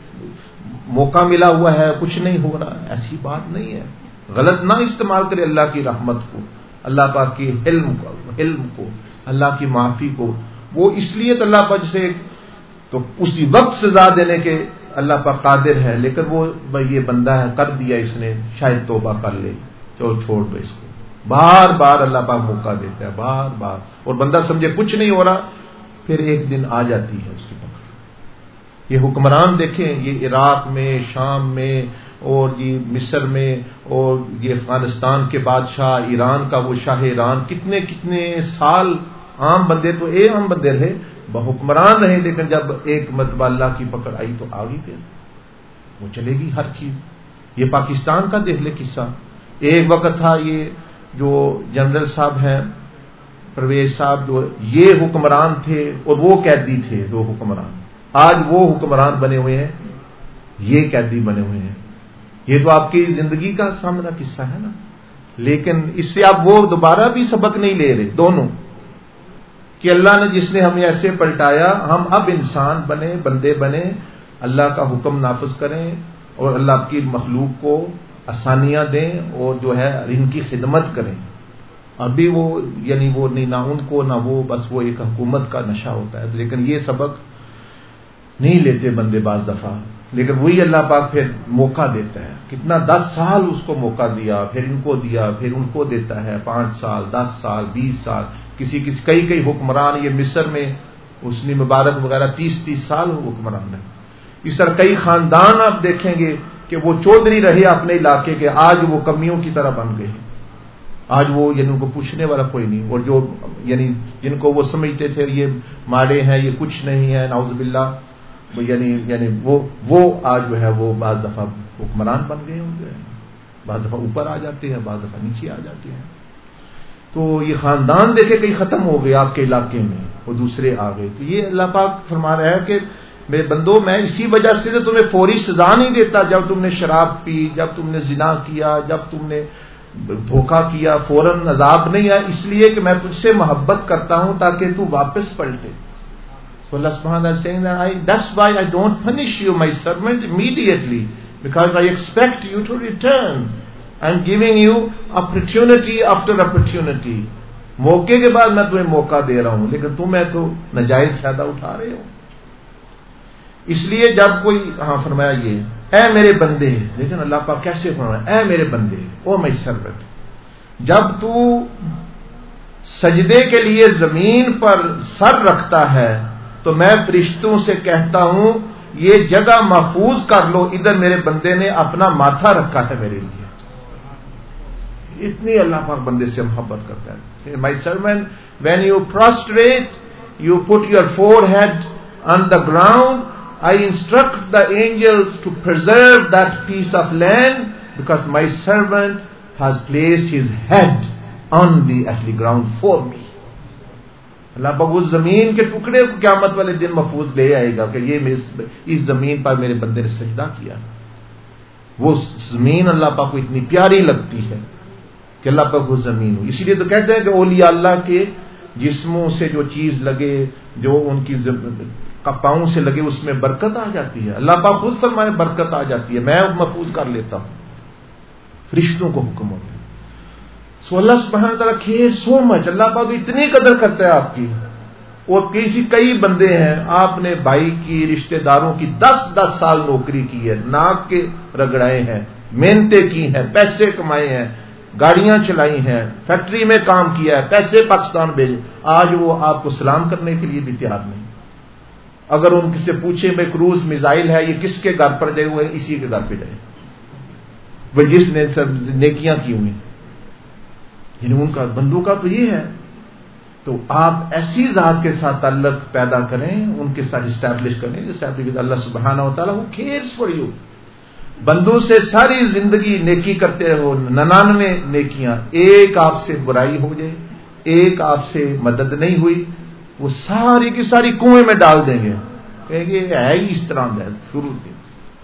موقع ملا ہوا ہے، کچھ نہیں ہو رہا. ایسی بات نہیں ہے. غلط نہ استعمال کرے اللہ کی رحمت کو، اللہ پاک کی علم کو، علم کو، اللہ کی معافی کو. وہ اس لیے تو اللہ پاک سے تو اسی وقت سزا دینے کے اللہ پاک قادر ہے، لیکن وہ یہ بندہ ہے کر دیا اس نے، شاید توبہ کر لے، چلو چھوڑ دو اس کو. بار بار اللہ پاک موقع دیتا ہے، بار بار. اور بندہ سمجھے کچھ نہیں ہو رہا، پھر ایک دن آ جاتی ہے اس کی پکڑ. یہ حکمران دیکھیں، یہ عراق میں، شام میں، اور یہ مصر میں، اور یہ افغانستان کے بادشاہ، ایران کا وہ شاہ ایران، کتنے کتنے سال عام بندے تو اے عام بندے رہے، حکمران رہے، لیکن جب ایک مرتبہ اللہ کی پکڑ آئی تو آ گئی، پھر وہ چلے گی ہر چیز. یہ پاکستان کا دیکھ لے قصہ. ایک وقت تھا یہ جو جنرل صاحب ہیں پرویز صاحب، جو یہ حکمران تھے اور وہ قیدی تھے، دو حکمران. آج وہ حکمران بنے ہوئے ہیں، یہ قیدی بنے ہوئے ہیں. یہ تو آپ کی زندگی کا سامنا قصہ ہے نا. لیکن اس سے آپ وہ دوبارہ بھی سبق نہیں لے رہے دونوں، کہ اللہ نے جس نے ہمیں ایسے پلٹایا، ہم اب انسان بنے، بندے بنے، اللہ کا حکم نافذ کریں اور اللہ کی مخلوق کو آسانیاں دیں اور جو ہے ان کی خدمت کریں. ابھی وہ یعنی وہ نہیں، نہ ان کو نہ وہ، بس وہ ایک حکومت کا نشہ ہوتا ہے. لیکن یہ سبق نہیں لیتے بندے بعض دفعہ. لیکن وہی اللہ پاک پھر موقع دیتا ہے. کتنا دس سال اس کو موقع دیا، پھر ان کو دیا، پھر ان کو دیتا ہے، پانچ سال، دس سال، بیس سال. کسی کسی کئی کئی حکمران، یہ مصر میں حسنی مبارک وغیرہ تیس تیس سال حکمران ہیں. اس طرح کئی خاندان آپ دیکھیں گے کہ وہ چودھری رہے اپنے علاقے کے، آج وہ کمیوں کی طرح بن گئے. آج وہ یعنی ان کو پوچھنے والا کوئی نہیں. اور جو یعنی جن کو وہ سمجھتے تھے یہ ماڑے ہیں، یہ کچھ نہیں ہے، نعوذ باللہ، یعنی یعنی وہ وہ آج جو ہے وہ بعض دفعہ حکمران بن گئے ہوں گے. بعض دفعہ اوپر آ جاتے ہیں، بعض دفعہ نیچے آ جاتے ہیں. تو یہ خاندان دیکھے کہیں ختم ہو گئے آپ کے علاقے میں، وہ دوسرے آ گئے. تو یہ اللہ پاک فرما رہا ہے کہ میرے بندو، میں اسی وجہ سے تمہیں فوری سزا نہیں دیتا. جب تم نے شراب پی، جب تم نے زنا کیا، جب تم نے دھوکہ کیا، فوراً عذاب نہیں آیا. اس لیے کہ میں تجھ سے محبت کرتا ہوں تاکہ تو واپس پلٹے. So Allah subhanahu wa ta'ala is saying that I, that's why I don't punish you, my servant, immediately, because I expect you to return. I'm giving you opportunity after opportunity. موقع کے بعد میں تمہیں موقع دے رہا ہوں، لیکن تمہیں تو ناجائز فائدہ اٹھا رہے ہو. اس لیے جب کوئی ہاں فرمایا یہ اے میرے بندے، لیکن اللہ پاک کیسے فرمایا اے میرے بندے، او مائی سرونٹ، جب تو سجدے کے لیے زمین پر سر رکھتا ہے تو میں فرشتوں سے کہتا ہوں یہ جگہ محفوظ کر لو، ادھر میرے بندے نے اپنا ماتھا رکھا ہے میرے لیے. اتنی اللہ پاک بندے سے محبت کرتا ہے. My servant when you prostrate you put your forehead on the ground, I instruct the angels to preserve that piece of land because my servant has placed his head on the earthly ground for me. اللہ پاک اس زمین کے ٹکڑے کو قیامت والے دن محفوظ لے آئے گا کہ یہ اس زمین پر میرے بندے نے سجدہ کیا. وہ زمین اللہ پاک کو اتنی پیاری لگتی ہے کہ اللہ پاک وہ زمین ہو. اسی لیے تو کہتے ہیں کہ اولیاء اللہ کے جسموں سے جو چیز لگے، جو ان کی پاؤں سے لگے، اس میں برکت آ جاتی ہے. اللہ پاک خود فرمائے برکت آ جاتی ہے، میں محفوظ کر لیتا ہوں. فرشتوں کو حکم ہوتا ہے. سو اللہ سبحانہ تعالیٰ کیئر سو مچ، اللہ پاک اتنی قدر کرتا ہے آپ کی. اور کسی کئی بندے ہیں، آپ نے بھائی کی، رشتہ داروں کی دس دس سال نوکری کی ہے، ناک کے رگڑائے ہیں، محنتیں کی ہیں، پیسے کمائے ہیں، گاڑیاں چلائی ہیں، فیکٹری میں کام کیا ہے، پیسے پاکستان بھیجے، آج وہ آپ کو سلام کرنے کے لیے بھی تیار نہیں. اگر ان سے پوچھے بھائی کروز میزائل ہے یہ کس کے گھر پر جائے ہوئے، اسی کے گھر پہ جائے وہ جس نے سب نیکیاں کی ہوئی. یعنی ان کا بندوں کا تو یہ ہے. تو آپ ایسی ذات کے ساتھ تعلق پیدا کریں، ان کے ساتھ اسٹیبلش کریں. اسٹیبلش اللہ سبحانہ و تعالیٰ وہ کیئرس فار یو. بندوں سے ساری زندگی نیکی کرتے رہو، ننانوے نیکیاں، ایک آپ سے برائی ہو جائے، ایک آپ سے مدد نہیں ہوئی، وہ ساری کی ساری کنویں میں ڈال دیں گے. کہیں گے ہے ہی اس طرح ہے شروع سے.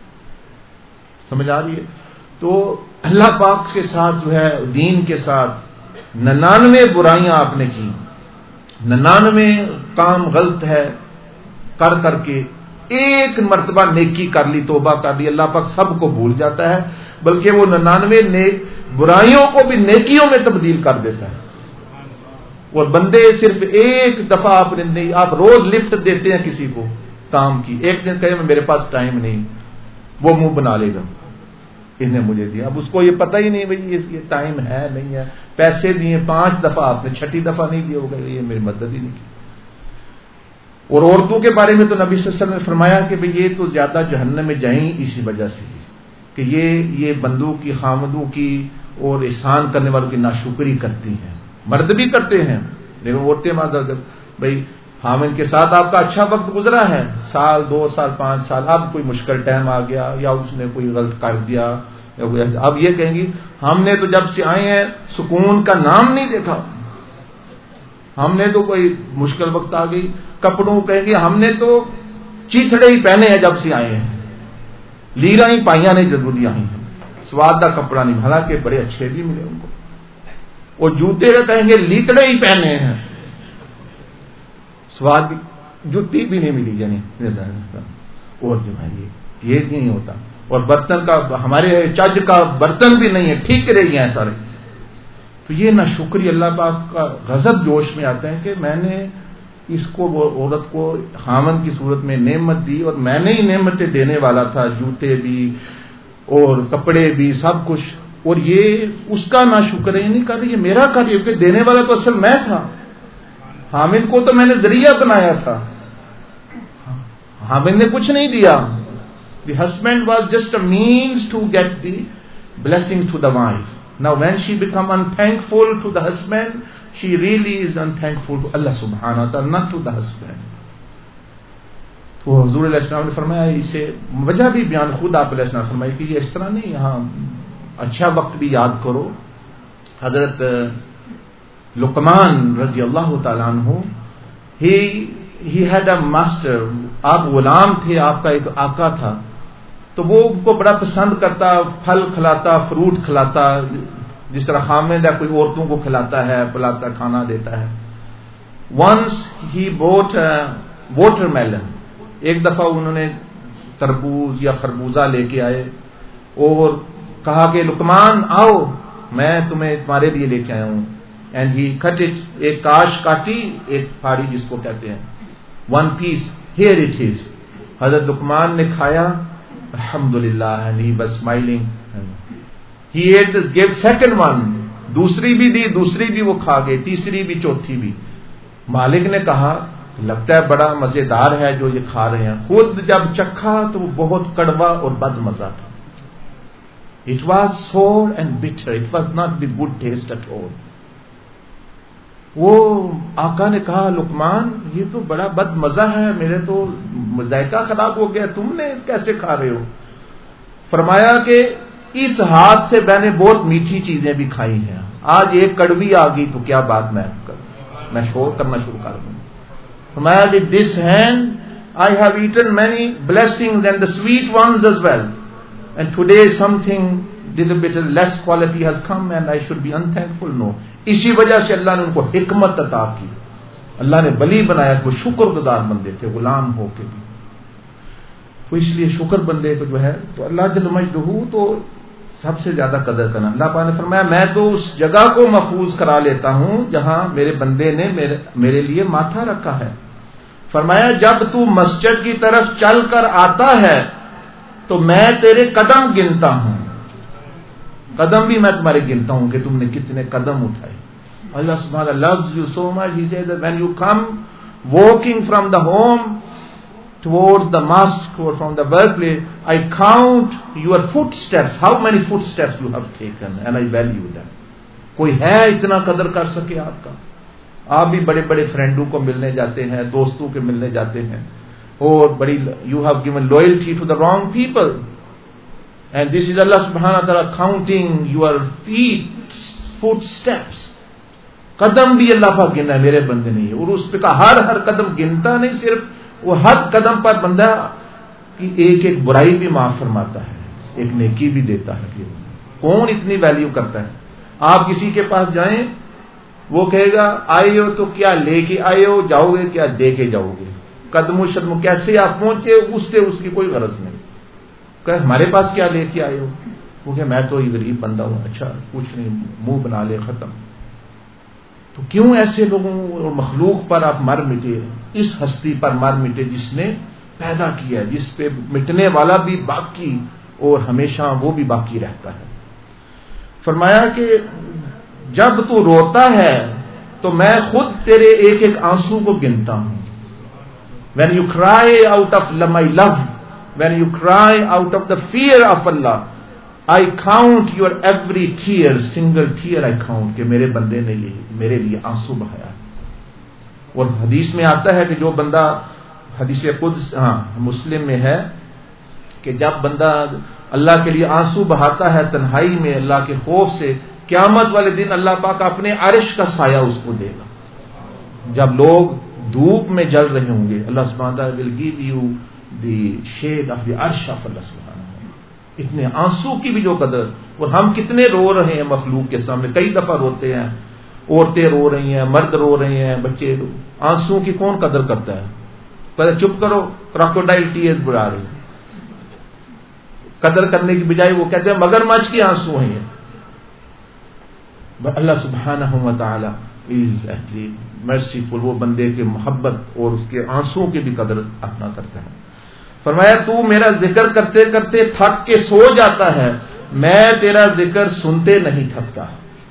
سمجھ آ رہی ہے؟ تو اللہ پاک کے ساتھ جو ہے دین کے ساتھ ننانوے برائیاں آپ نے کی، ننانوے کام غلط ہے کر کر کے ایک مرتبہ نیکی کر لی، توبہ کر لی، اللہ پاک سب کو بھول جاتا ہے، بلکہ وہ ننانوے نیک برائیوں کو بھی نیکیوں میں تبدیل کر دیتا ہے. اور بندے صرف ایک دفعہ آپ نے نہیں، آپ روز لفٹ دیتے ہیں کسی کو کام کی، ایک دن کہے میرے پاس ٹائم نہیں، وہ منہ بنا لے گا انہیں مجھے دیا. اب اس کو یہ پتہ ہی نہیں بھائی یہ ٹائم ہے نہیں ہے، پیسے دیے پانچ دفعہ آپ نے، چھٹی دفعہ نہیں دیا ہوگا، یہ میری مدد ہی نہیں کی. اور عورتوں کے بارے میں تو نبی صلی اللہ علیہ وسلم نے فرمایا کہ بھئی یہ تو زیادہ جہنم میں جائیں اسی وجہ سے کہ یہ یہ بندوں کی، خامدوں کی اور احسان کرنے والوں کی ناشکری کرتی ہیں. مرد بھی کرتے ہیں لیکن عورتیں معذرت بھائی حامد کے ساتھ آپ کا اچھا وقت گزرا ہے، سال دو سال پانچ سال، اب کوئی مشکل ٹائم آ گیا یا اس نے کوئی غلط کر دیا، اب یہ کہیں گی ہم نے تو جب سے آئے ہیں سکون کا نام نہیں دیکھا، ہم نے تو کوئی مشکل وقت آ گئی. کپڑوں کہیں گے ہم نے تو چیتھڑے ہی پہنے ہیں جب سے آئے ہیں، لیرا ہی پائیاں نہیں جدودی آئی ہیں، سواد کا کپڑا نہیں، حالانکہ بڑے اچھے بھی ملے ان کو. اور جوتے کا کہیں گے لیتڑے ہی پہنے ہیں، سواد جوتی بھی نہیں ملی. یعنی اور جو ہے یہ نہیں ہوتا. اور برتن کا ہمارے چج کا برتن بھی نہیں ہے، ٹھیک رہی ہیں سارے. تو یہ نہ شکری اللہ پاک کا غضب جوش میں آتا ہے کہ میں نے اس کو، وہ عورت کو خامن کی صورت میں نعمت دی اور میں نے ہی نعمتیں دینے والا تھا، جوتے بھی اور کپڑے بھی سب کچھ، اور یہ اس کا نہ شکر ہے نہیں کر رہی، یہ میرا کر رہی ہے کہ دینے والا تو اصل میں تھا، حامد کو تو میں نے ذریعہ بنایا تھا، حامد نے کچھ نہیں دیا. The husband was just a means to get the blessing to the wife. Now when she become unthankful to the husband, she really is unthankful to Allah subhanahu wa ta'ala, not to the husband. تو حضور علیہ السلام نے فرمایا، اسے وجہ بھی بیان خود آپ علیہ السلام نے فرمائی کہ یہ اس طرح نہیں، یہاں اچھا وقت بھی یاد کرو. حضرت لقمان رضی اللہ تعالیٰ عنہ، ہی ہی ہیڈ اے ماسٹر، آپ غلام تھے، آپ کا ایک آقا تھا، تو وہ ان کو بڑا پسند کرتا، پھل کھلاتا، فروٹ کھلاتا، جس طرح خامد ہے کوئی عورتوں کو کھلاتا ہے، پلاتا، کھانا دیتا ہے. Once he bought watermelon. ایک دفعہ انہوں نے تربوز یا خربوزہ لے کے آئے اور کہا کہ لقمان آؤ میں تمہیں تمہارے لیے لے کے آیا ہوں. اینڈ ہی کٹ اٹ, ایک کاش کاٹی, ایک پھاڑی جس کو کہتے ہیں, one piece, here it is. حضرت لقمان نے کھایا, الحمدللہ, and he was smiling. He ate gave second one, دوسری بھی دی, دوسری بھی وہ کھا گئے, تیسری بھی, چوتھی بھی. مالک نے کہا لگتا ہے بڑا مزیدار ہے جو یہ کھا رہے ہیں. خود جب چکھا تو وہ بہت کڑوا اور بد مزہ تھا. It was sour and bitter, it was not the good taste at all. وہ آقا نے کہا لقمان یہ تو بڑا بد مزہ ہے, میرے تو ذائقہ خراب ہو گیا, تم نے کیسے کھا رہے ہو؟ فرمایا کہ اس ہاتھ سے میں نے بہت میٹھی چیزیں بھی کھائی ہیں, آج ایک کڑوی آ گئی تو کیا بات میں میں شور کرنا شروع کر دوں. فرمایا with this hand I have eaten many blessings and the sweet ones as well, and today something little bit less quality has come and I should be unthankful. No, اسی وجہ سے اللہ نے ان کو حکمت عطا کی, اللہ نے ولی بنایا کہ وہ شکر گزار بندے تھے غلام ہو کے بھی. تو اس لیے شکر بندے کو جو ہے تو اللہ جل مجدہ تو سب سے زیادہ قدر کرنا. اللہ پاک نے فرمایا میں تو اس جگہ کو محفوظ کرا لیتا ہوں جہاں میرے بندے نے میرے, میرے لیے ماتھا رکھا ہے. فرمایا جب تو مسجد کی طرف چل کر آتا ہے تو میں تیرے قدم گنتا ہوں, قدم بھی میں تمہارے گنتا ہوں کہ تم نے کتنے قدم اٹھائے. اللہ سبحانہ loves you so much. He said that when you come walking from the home towards the mosque or from the workplace, I count your footsteps, how many footsteps you have taken, and I value them. کوئی ہے اتنا قدر کر سکے آپ کا؟ آپ بھی بڑے بڑے فرینڈوں کو ملنے جاتے ہیں, دوستوں کے ملنے جاتے ہیں, اور بڑی you have given loyalty to the wrong people, and this is Allah subhanahu wa ta'ala counting your feet, footsteps. قدم بھی اللہ پاک گنا ہے, میرے بندے نہیں ہے, اور اس پہ کا ہر ہر قدم گنتا نہیں, صرف وہ ہر قدم پر بندہ کی ایک ایک برائی بھی معاف فرماتا ہے, ایک نیکی بھی دیتا ہے. کون اتنی ویلیو کرتا ہے؟ آپ کسی کے پاس جائیں وہ کہے گا آئے ہو تو کیا لے کے آئے ہو, جاؤ گے کیا دے کے جاؤ گے, قدم و شدم کیسے آپ پہنچے اس سے اس کی کوئی غرض نہیں. کہ ہمارے پاس کیا لے کے آئے ہو, وہ کہ میں تو یہ غریب بندہ ہوں, اچھا کچھ نہیں, منہ بنا لے, ختم. تو کیوں ایسے لوگوں اور مخلوق پر آپ مر مٹے, اس ہستی پر مر مٹے جس نے پیدا کیا ہے, جس پہ مٹنے والا بھی باقی اور ہمیشہ وہ بھی باقی رہتا ہے. فرمایا کہ جب تو روتا ہے تو میں خود تیرے ایک ایک آنسو کو گنتا ہوں. when you cry out of my love, when you cry out of the fear of Allah, I count your every tear, single tear I count, کہ میرے بندے نے میرے لیے آنسو بہایا. اور حدیث میں آتا ہے کہ جو بندہ, حدیث قدس ہاں مسلم میں ہے کہ جب بندہ اللہ کے لیے آنسو بہاتا ہے تنہائی میں اللہ کے خوف سے, قیامت والے دن اللہ پاک اپنے عرش کا سایہ اس کو دے گا. جب لوگ دھوپ میں جل رہے ہوں گے, اللہ سبحانہ تعالیٰ will give you the shade of the arsh of Allah سبحانہ. اتنے آنسو کی بھی جو قدر, اور ہم کتنے رو رہے ہیں مخلوق کے سامنے, کئی دفعہ روتے ہیں, عورتیں رو رہی ہیں, مرد رو رہے ہیں, بچے. آنسو کی کون قدر کرتا ہے؟ پہلے چپ کرو, کراکوڈائل ٹیئرز بڑھا رہے ہیں. قدر کرنے کی بجائے وہ کہتے ہیں مگر مچھ کے آنسو ہیں. But اللہ سبحانہ و تعالی is actually merciful, وہ بندے کے محبت اور اس کے آنسو کی بھی قدر اپنا کرتا ہے. فرمایا تو میرا ذکر کرتے کرتے تھک کے سو جاتا ہے, میں تیرا ذکر سنتے نہیں تھکتا.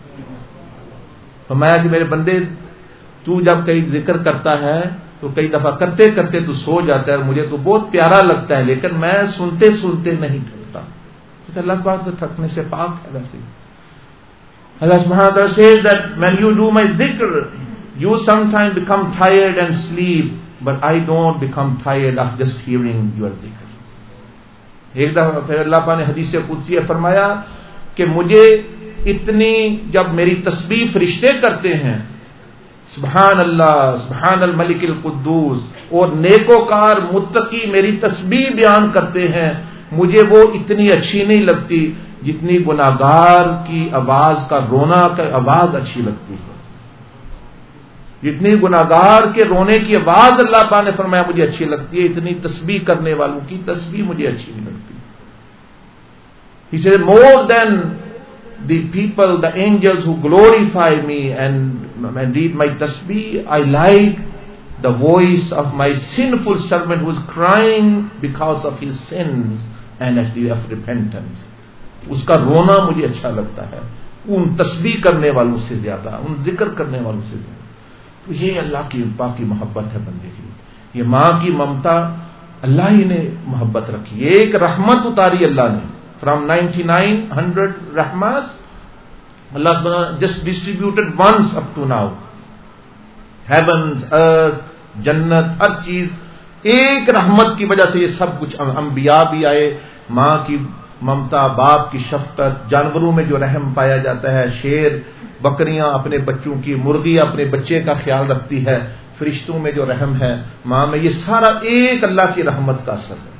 فرمایا کہ میرے بندے تو جب کئی ذکر کرتا ہے تو کئی دفعہ کرتے کرتے تو سو جاتا ہے, مجھے تو بہت پیارا لگتا ہے, لیکن میں سنتے سنتے نہیں تھکتا. اللہ سبحانہ تو تھکنے سے پاک ہے. ویسے Allah subhanahu wa ta'ala says that when you do my dhikr, you sometimes become tired and sleep, but I don't become tired of just hearing your dhikr. ایک دفعہ پھر اللہ پاک نے حدیث قدسی فرمایا کہ مجھے اتنی جب میری تسبیح فرشتے کرتے ہیں, سبحان اللہ سبحان الملک القدوس, اور نیکوکار متقی میری تسبیح بیان کرتے ہیں, مجھے وہ اتنی اچھی نہیں لگتی جتنی گناہگار کی آواز کا رونا کا آواز اچھی لگتی ہے. جتنی گناہگار کے رونے کی آواز اللہ پاک نے فرمایا مجھے اچھی لگتی ہے، اتنی تسبیح کرنے والوں کی تسبیح مجھے اچھی نہیں لگتی. He said, more than the people, the angels who glorify me and, and read my tasbih, I like the voice of my sinful servant who is crying because of his sins and actually of repentance. اس کا رونا مجھے اچھا لگتا ہے ان تسبیح کرنے والوں سے زیادہ، ان ذکر کرنے والوں سے زیادہ. تو یہ اللہ کی پاک کی محبت ہے بندے کی. یہ ماں کی ممتا اللہ ہی نے محبت رکھی. ایک رحمت اتاری اللہ نے فرام نائنٹی نائن ہنڈریڈ رحمت اللہ سبحانہ just distributed once up to now. Heavens, earth, جنت، ہر چیز ایک رحمت کی وجہ سے یہ سب کچھ. انبیاء بھی آئے، ماں کی ممتا، باپ کی شفقت، جانوروں میں جو رحم پایا جاتا ہے، شیر بکریاں اپنے بچوں کی، مرغی اپنے بچے کا خیال رکھتی ہے، فرشتوں میں جو رحم ہے ماں میں، یہ سارا ایک اللہ کی رحمت کا اثر ہے.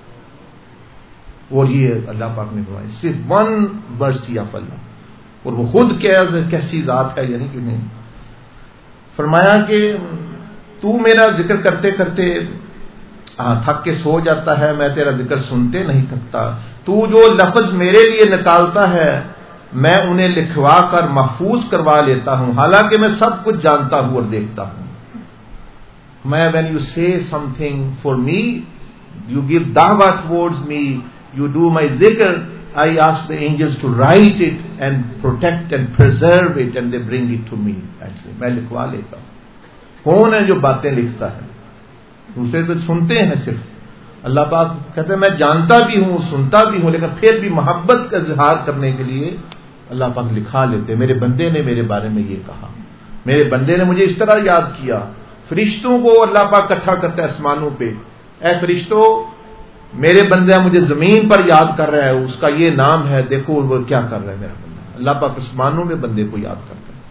اور یہ اللہ پاک نے فرمایا صرف ون مرسی آف اللہ. اور وہ خود کیسی ذات ہے، یعنی کہ نہیں فرمایا کہ تو میرا ذکر کرتے کرتے تھک کے سو جاتا ہے، میں تیرا ذکر سنتے نہیں تھکتا. تو جو لفظ میرے لیے نکالتا ہے میں انہیں لکھوا کر محفوظ کروا لیتا ہوں، حالانکہ میں سب کچھ جانتا ہوں اور دیکھتا ہوں. میں when you say something for me, you give da'wah towards me, you do my zikr, I ask the angels to write it and protect and preserve it and they bring it to me. Actually میں لکھوا لیتا ہوں. کون ہے جو باتیں لکھتا ہے؟ دوسرے تو سنتے ہیں صرف. اللہ پاک کہتے ہیں میں جانتا بھی ہوں، سنتا بھی ہوں، لیکن پھر بھی محبت کا اظہار کرنے کے لیے اللہ پاک لکھا لیتے. میرے بندے نے میرے بارے میں یہ کہا، میرے بندے نے مجھے اس طرح یاد کیا. فرشتوں کو اللہ پاک اکٹھا کرتا ہے آسمانوں پہ، اے فرشتوں میرے بندہ مجھے زمین پر یاد کر رہا ہے، اس کا یہ نام ہے، دیکھو وہ کیا کر رہا ہے میرا بندہ. اللہ پاک آسمانوں میں بندے کو یاد کرتا ہے.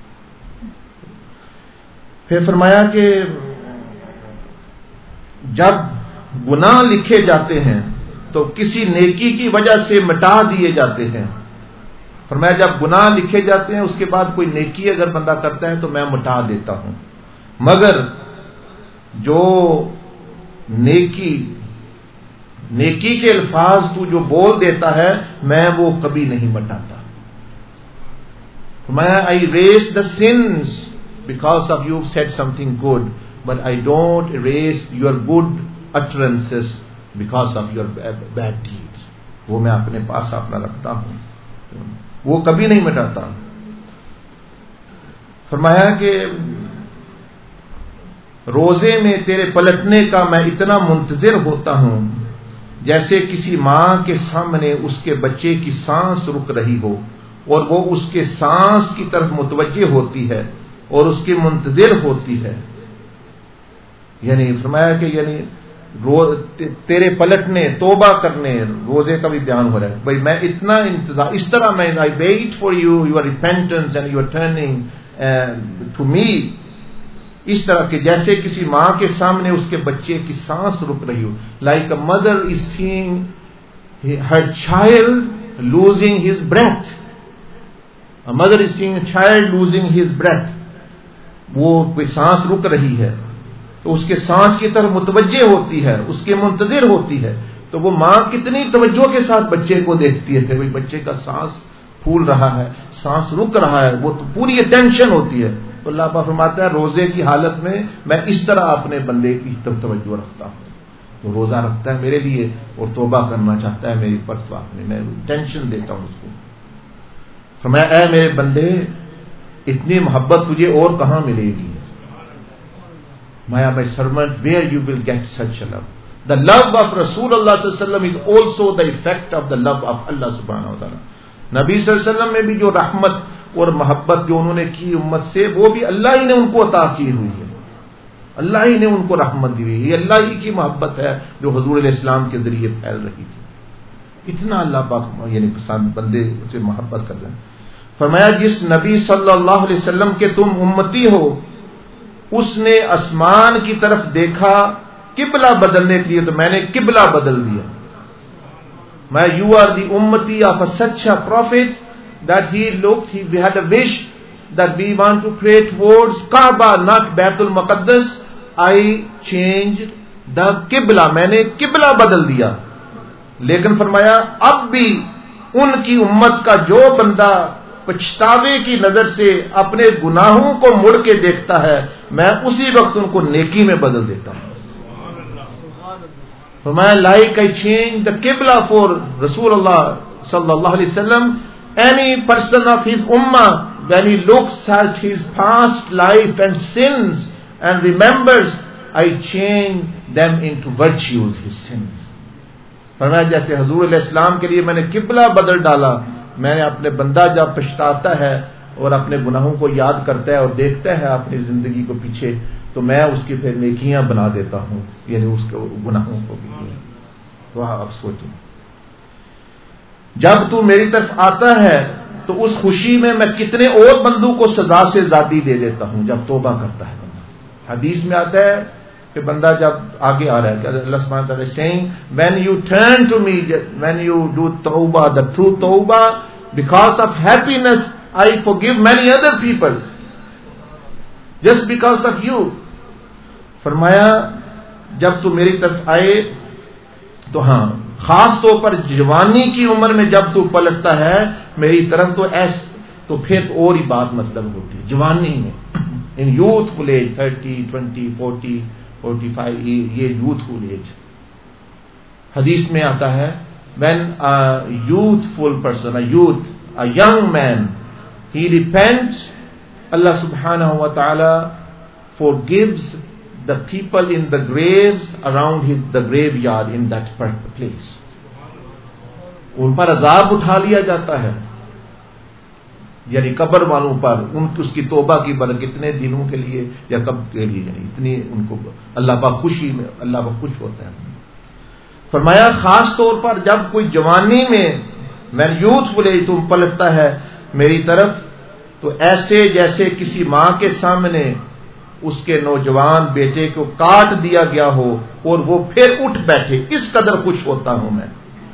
پھر فرمایا کہ جب گناہ لکھے جاتے ہیں تو کسی نیکی کی وجہ سے مٹا دیے جاتے ہیں. فرمایا جب گناہ لکھے جاتے ہیں اس کے بعد کوئی نیکی اگر بندہ کرتا ہے تو میں مٹا دیتا ہوں، مگر جو نیکی نیکی کے الفاظ تو جو بول دیتا ہے میں وہ کبھی نہیں مٹاتا. فرمایا I erase the sins because of you've said something good, but I don't erase your good utterances because of your bad deeds. وہ میں اپنے پاس اپنا رکھتا ہوں، وہ کبھی نہیں مٹاتا. فرمایا کہ روزے میں تیرے پلٹنے کا میں اتنا منتظر ہوتا ہوں جیسے کسی ماں کے سامنے اس کے بچے کی سانس رک رہی ہو اور وہ اس کے سانس کی طرف متوجہ ہوتی ہے اور اس کی منتظر ہوتی ہے. یعنی فرمایا کہ یعنی تیرے پلٹنے، توبہ کرنے، روزے کا بھی بیان ہو رہا ہے. بھائی میں اتنا انتظار، اس طرح میں I wait for you, your repentance and your turning uh, to me. اس طرح کہ جیسے کسی ماں کے سامنے اس کے بچے کی سانس رک رہی ہو. Like a mother is seeing her child losing his breath. A mother is seeing a child losing his breath. وہ کوئی سانس رک رہی ہے تو اس کے سانس کی طرف متوجہ ہوتی ہے، اس کے منتظر ہوتی ہے. تو وہ ماں کتنی توجہ کے ساتھ بچے کو دیکھتی ہے کہ بھائی بچے کا سانس پھول رہا ہے، سانس رک رہا ہے، وہ تو پوری اٹینشن ہوتی ہے. تو اللہ پاک فرماتا ہے روزے کی حالت میں میں اس طرح اپنے بندے کی طرف توجہ رکھتا ہوں. وہ روزہ رکھتا ہے میرے لیے اور توبہ کرنا چاہتا ہے میری پرتوا میں میں ٹینشن دیتا ہوں اس کو. فرمایا اے میرے بندے اتنی محبت تجھے اور کہاں ملے گی. My servant, where you will get such a love. The love of Rasulullah sallallahu alaihi wasallam is also the effect of the love of Allah subhanahu wa ta'ala. نبی صلی اللہ علیہ وسلم میں بھی جو رحمت اور محبت جو انہوں نے کی امت سے وہ بھی اللہ ہی نے ان کو عطا کی ہوئی ہے. اللہ ہی نے ان کو رحمت دی ہوئی ہے. یہ اللہ ہی کی محبت ہے جو حضور علیہ السلام کے ذریعے پھیل رہی تھی. اتنا اللہ پاک یعنی پسند بندے سے محبت کر رہے ہیں. فرمایا جس نبی صلی اللہ علیہ وسلم کے تم امتی ہو اس نے آسمان کی طرف دیکھا قبلہ بدلنے کے لیے تو میں نے قبلہ بدل دیا. میں یو آر دی امتی of a such a prophet that he looked he we had a wish that we want to pray towards Kaaba, not Baitul Maqaddas, I changed the Qibla. میں نے قبلہ بدل دیا. لیکن فرمایا اب بھی ان کی امت کا جو بندہ پچھتاوے کی نظر سے اپنے گناہوں کو مڑ کے دیکھتا ہے میں اسی وقت ان کو نیکی میں بدل دیتا ہوں. فرمایا like I changed the Qibla for Rasulullah sallallahu alaihi wasallam, any person of his ummah when he looks at his past life and sins and remembers, I change them into virtues, his sins. فرمایا جیسے حضور علیہ السلام کے لیے میں نے قبلہ بدل ڈالا, میں نے اپنے بندہ جب پچھتاتا ہے اور اپنے گناہوں کو یاد کرتا ہے اور دیکھتا ہے اپنی زندگی کو پیچھے, تو میں اس کی پھر نیکیاں بنا دیتا ہوں, یعنی اس کے گناہوں کو بھی. تو آپ سوچیں, جب تو میری طرف آتا ہے تو اس خوشی میں میں کتنے اور بندوں کو سزا سے زیادتی دے دیتا ہوں جب توبہ کرتا ہے بندہ. حدیث میں آتا ہے کہ بندہ جب آگے آ رہا ہے کہ اللہ سبحانہ وتعالی saying when you turn to me, when you do tawbah, the true tawbah, because of happiness I forgive many other people just because of you. فرمایا جب تو میری طرف آئے تو ہاں خاص طور پر جوانی کی عمر میں جب تو پلٹتا ہے میری طرف تو ایس تو پھر اور ہی بات مطلب ہوتی ہے. جوانی میں in youthful age thirty twenty forty forty five یہ یوتھفل ایج. حدیث میں آتا ہے when a youthful person, a youth, a young man, he repents, Allah subhanahu wa ta'ala forgives the people in the graves around his, the graveyard in that place. ان پر عذاب اٹھا لیا جاتا ہے, یعنی قبر والوں پر ان اس کی توبہ کی برکت کتنے دنوں کے لیے یا کب کے لیے, یعنی اتنی ان کو اللہ پاک خوشی میں اللہ پاک خوش ہوتا ہے. فرمایا خاص طور پر جب کوئی جوانی میں میں یوتھ بولے تم پلٹتا ہے میری طرف تو ایسے جیسے کسی ماں کے سامنے اس کے نوجوان بیٹے کو کاٹ دیا گیا ہو اور وہ پھر اٹھ بیٹھے, اس قدر خوش ہوتا ہوں میں.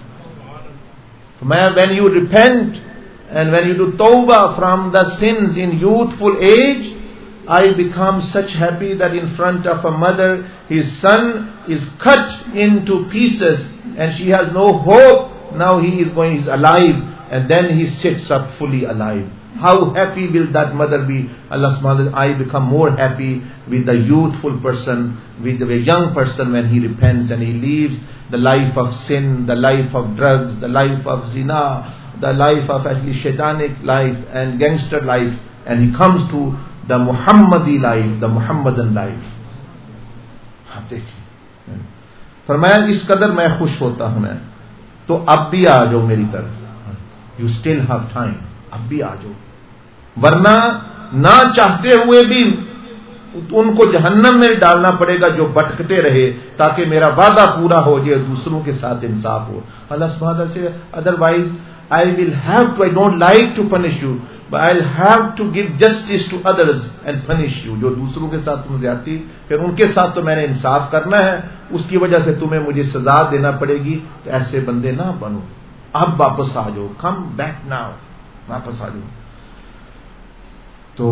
میں when you repent and when you do tawbah from the sins in youthful age, I become such happy that in front of a mother his son is cut into pieces and she has no hope. Now he is going, he is alive, and then he sits up fully alive. How happy will that mother be? Allah subhanahu wa ta'ala, I become more happy with the youthful person, with the young person when he repents and he leaves the life of sin, the life of drugs, the life of zina, the life of actually shaitanic life and gangster life, and he comes to the Muhammadi life, the Muhammadan life. آپ دیکھیں, فرمایا اس قدر میں خوش ہوتا ہوں میں, تو اب بھی آ جاؤ میری طرف. You still have time, اب بھی آ جاؤ, ورنہ نہ چاہتے ہوئے بھی ان کو جہنم میں ڈالنا پڑے گا جو بھٹکتے رہے, تاکہ میرا وعدہ پورا ہو جائے, دوسروں کے ساتھ انصاف ہو. اللہ سبحانہ سے otherwise I will have to, I don't like to punish you, but I'll have to give justice to others and punish you. جو دوسروں کے ساتھ تم زیادتی, پھر ان کے ساتھ تو میں نے انصاف کرنا ہے, اس کی وجہ سے تمہیں مجھے سزا دینا پڑے گی. تو ایسے بندے نہ بنو, اب واپس آ جاؤ, کم بیک ناؤ, واپس آ جاؤ. تو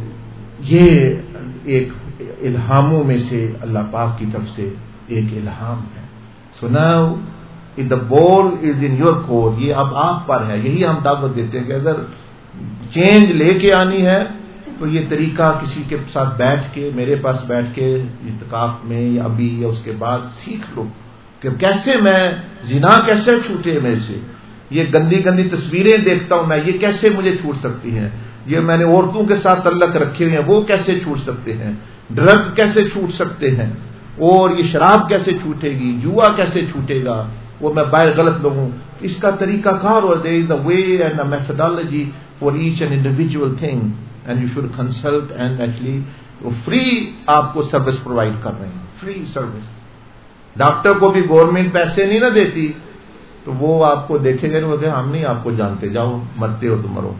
یہ ایک الہاموں میں سے اللہ پاک کی طرف سے ایک الہام ہے. So now the ball is in your court, یہ اب آپ پر ہے. یہی ہم دعوت دیتے ہیں کہ اگر چینج لے کے آنی ہے تو یہ طریقہ کسی کے ساتھ بیٹھ کے, میرے پاس بیٹھ کے اعتکاف میں یا ابھی یا اس کے بعد سیکھ لو کہ کیسے میں زنا کیسے چھوٹے میرے سے, یہ گندی گندی تصویریں دیکھتا ہوں میں, یہ کیسے مجھے چھوٹ سکتی ہیں, یہ میں نے عورتوں کے ساتھ تعلق رکھے ہوئے ہیں وہ کیسے چھوٹ سکتے ہیں, ڈرگ کیسے چھوٹ سکتے ہیں, اور یہ شراب کیسے چھوٹے گی, جوا کیسے چھوٹے گا, وہ میں باہر غلط لوگوں. اس کا طریقہ کار, اور there is a way and a methodology for each and individual thing and you should consult and actually وہ فری آپ کو سروس پرووائڈ کر رہے ہیں, فری سروس. ڈاکٹر کو بھی گورنمنٹ پیسے نہیں نہ دیتی, تو وہ آپ کو دیکھے گا نہیں, ہم نہیں آپ کو جانتے, جاؤ مرتے ہو تو مرو.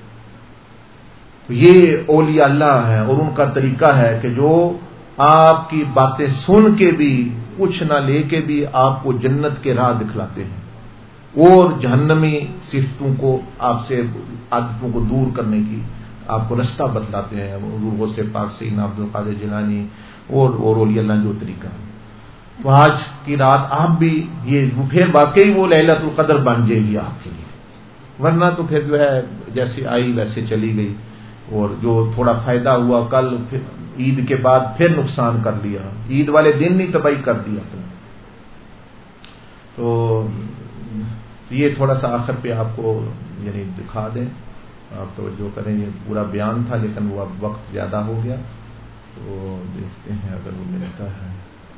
تو یہ اولیاء اللہ ہے اور ان کا طریقہ ہے کہ جو آپ کی باتیں سن کے بھی کچھ نہ لے کے بھی آپ کو جنت کے راہ دکھلاتے ہیں اور جہنمی صفتوں کو آپ سے عادتوں کو دور کرنے کی آپ کو رستہ بتلاتے ہیں روح سے پاک سیدنا عبد القادر جیلانی اور اور اولیاء اللہ جو طریقہ ہے. تو آج کی رات آپ بھی یہ پھر واقعی وہ لیلۃ القدر بن جائے گی آپ کے لیے، ورنہ تو پھر جو ہے جیسے آئی ویسے چلی گئی، اور جو تھوڑا فائدہ ہوا کل پھر عید کے بعد پھر نقصان کر لیا، عید والے دن ہی تباہی کر دیا. تو یہ تھوڑا سا آخر پہ آپ کو یعنی دکھا دیں، آپ توجہ کریں. یہ پورا بیان تھا لیکن وہ اب وقت زیادہ ہو گیا، تو دیکھتے ہیں اگر وہ ملتا ہے.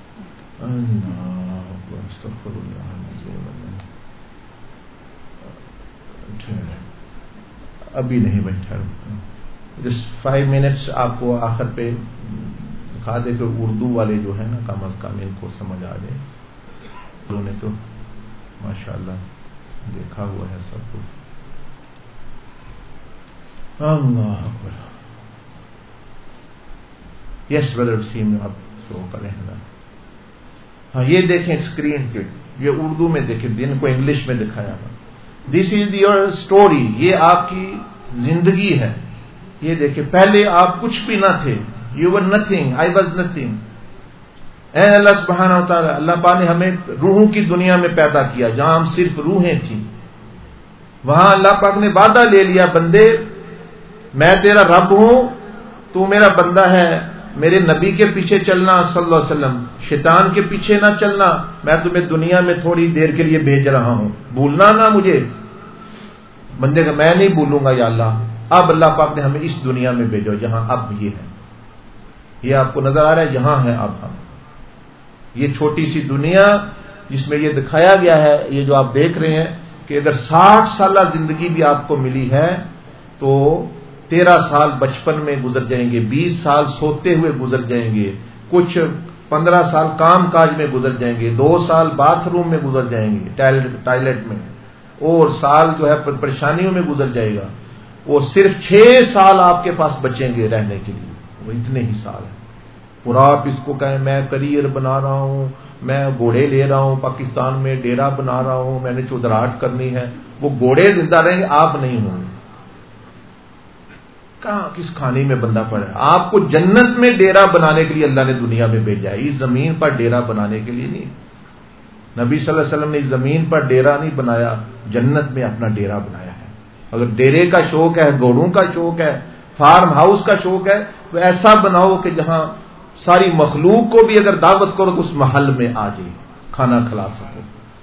ابھی نہیں بیٹھا، جسٹ فائیو منٹس آپ کو آخر پہ دکھا دے کہ اردو والے جو ہے نا کم از کم ان کو سمجھ آ جائے. انہوں نے تو ماشاء اللہ دیکھا ہوا ہے سب کچھ. اللہ اکبر. یس برادر سیم آپ شو کریں نا. ہاں یہ دیکھیں اسکرین پہ، یہ اردو میں دیکھیں، دن کو انگلش میں دکھایا نا. دس از یور اسٹوری، یہ آپ کی زندگی ہے. یہ دیکھیں پہلے آپ کچھ بھی نہ تھے، you were nothing, I was nothing. اے اللہ سبحانہ و تعالی، اللہ پاک نے ہمیں روحوں کی دنیا میں پیدا کیا جہاں ہم صرف روحیں تھیں. وہاں اللہ پاک نے وعدہ لے لیا، بندے میں تیرا رب ہوں، تو میرا بندہ ہے، میرے نبی کے پیچھے چلنا صلی اللہ علیہ وسلم، شیطان کے پیچھے نہ چلنا، میں تمہیں دنیا میں تھوڑی دیر کے لیے بھیج رہا ہوں، بھولنا نہ مجھے. بندے کا میں نہیں بھولوں گا یا اللہ. اب اللہ پاک نے ہمیں اس دنیا میں بھیجو جہاں اب یہ ہے. یہ آپ کو نظر آ رہا ہے جہاں ہے اب ہم، یہ چھوٹی سی دنیا جس میں یہ دکھایا گیا ہے، یہ جو آپ دیکھ رہے ہیں کہ اگر ساٹھ سالہ زندگی بھی آپ کو ملی ہے تو تیرہ سال بچپن میں گزر جائیں گے، بیس سال سوتے ہوئے گزر جائیں گے، کچھ پندرہ سال کام کاج میں گزر جائیں گے، دو سال باتھ روم میں گزر جائیں گے، ٹائلٹ میں، اور سال جو ہے پریشانیوں میں گزر جائے گا، اور صرف چھ سال آپ کے پاس بچیں گے رہنے کے لیے. وہ اتنے ہی سال ہیں. اور آپ اس کو کہیں میں کریئر بنا رہا ہوں، میں گھوڑے لے رہا ہوں پاکستان میں، ڈیرا بنا رہا ہوں، میں نے چودراہٹ کرنی ہے. وہ گھوڑے زندہ رہیں گے، آپ نہیں ہوں گے. کہاں کس کھانے میں بندہ پڑا ہے؟ آپ کو جنت میں ڈیرا بنانے کے لیے اللہ نے دنیا میں بھیجا ہے، اس زمین پر ڈیرا بنانے کے لیے نہیں. نبی صلی اللہ علیہ وسلم نے اس زمین پر ڈیرا نہیں بنایا، جنت میں اپنا ڈیرا بنایا ہے. اگر ڈیرے کا شوق ہے، گھوڑوں کا شوق ہے، فارم ہاؤس کا شوق ہے، تو ایسا بناؤ کہ جہاں ساری مخلوق کو بھی اگر دعوت کرو تو اس محل میں آ جائے، کھانا کھلا سکو.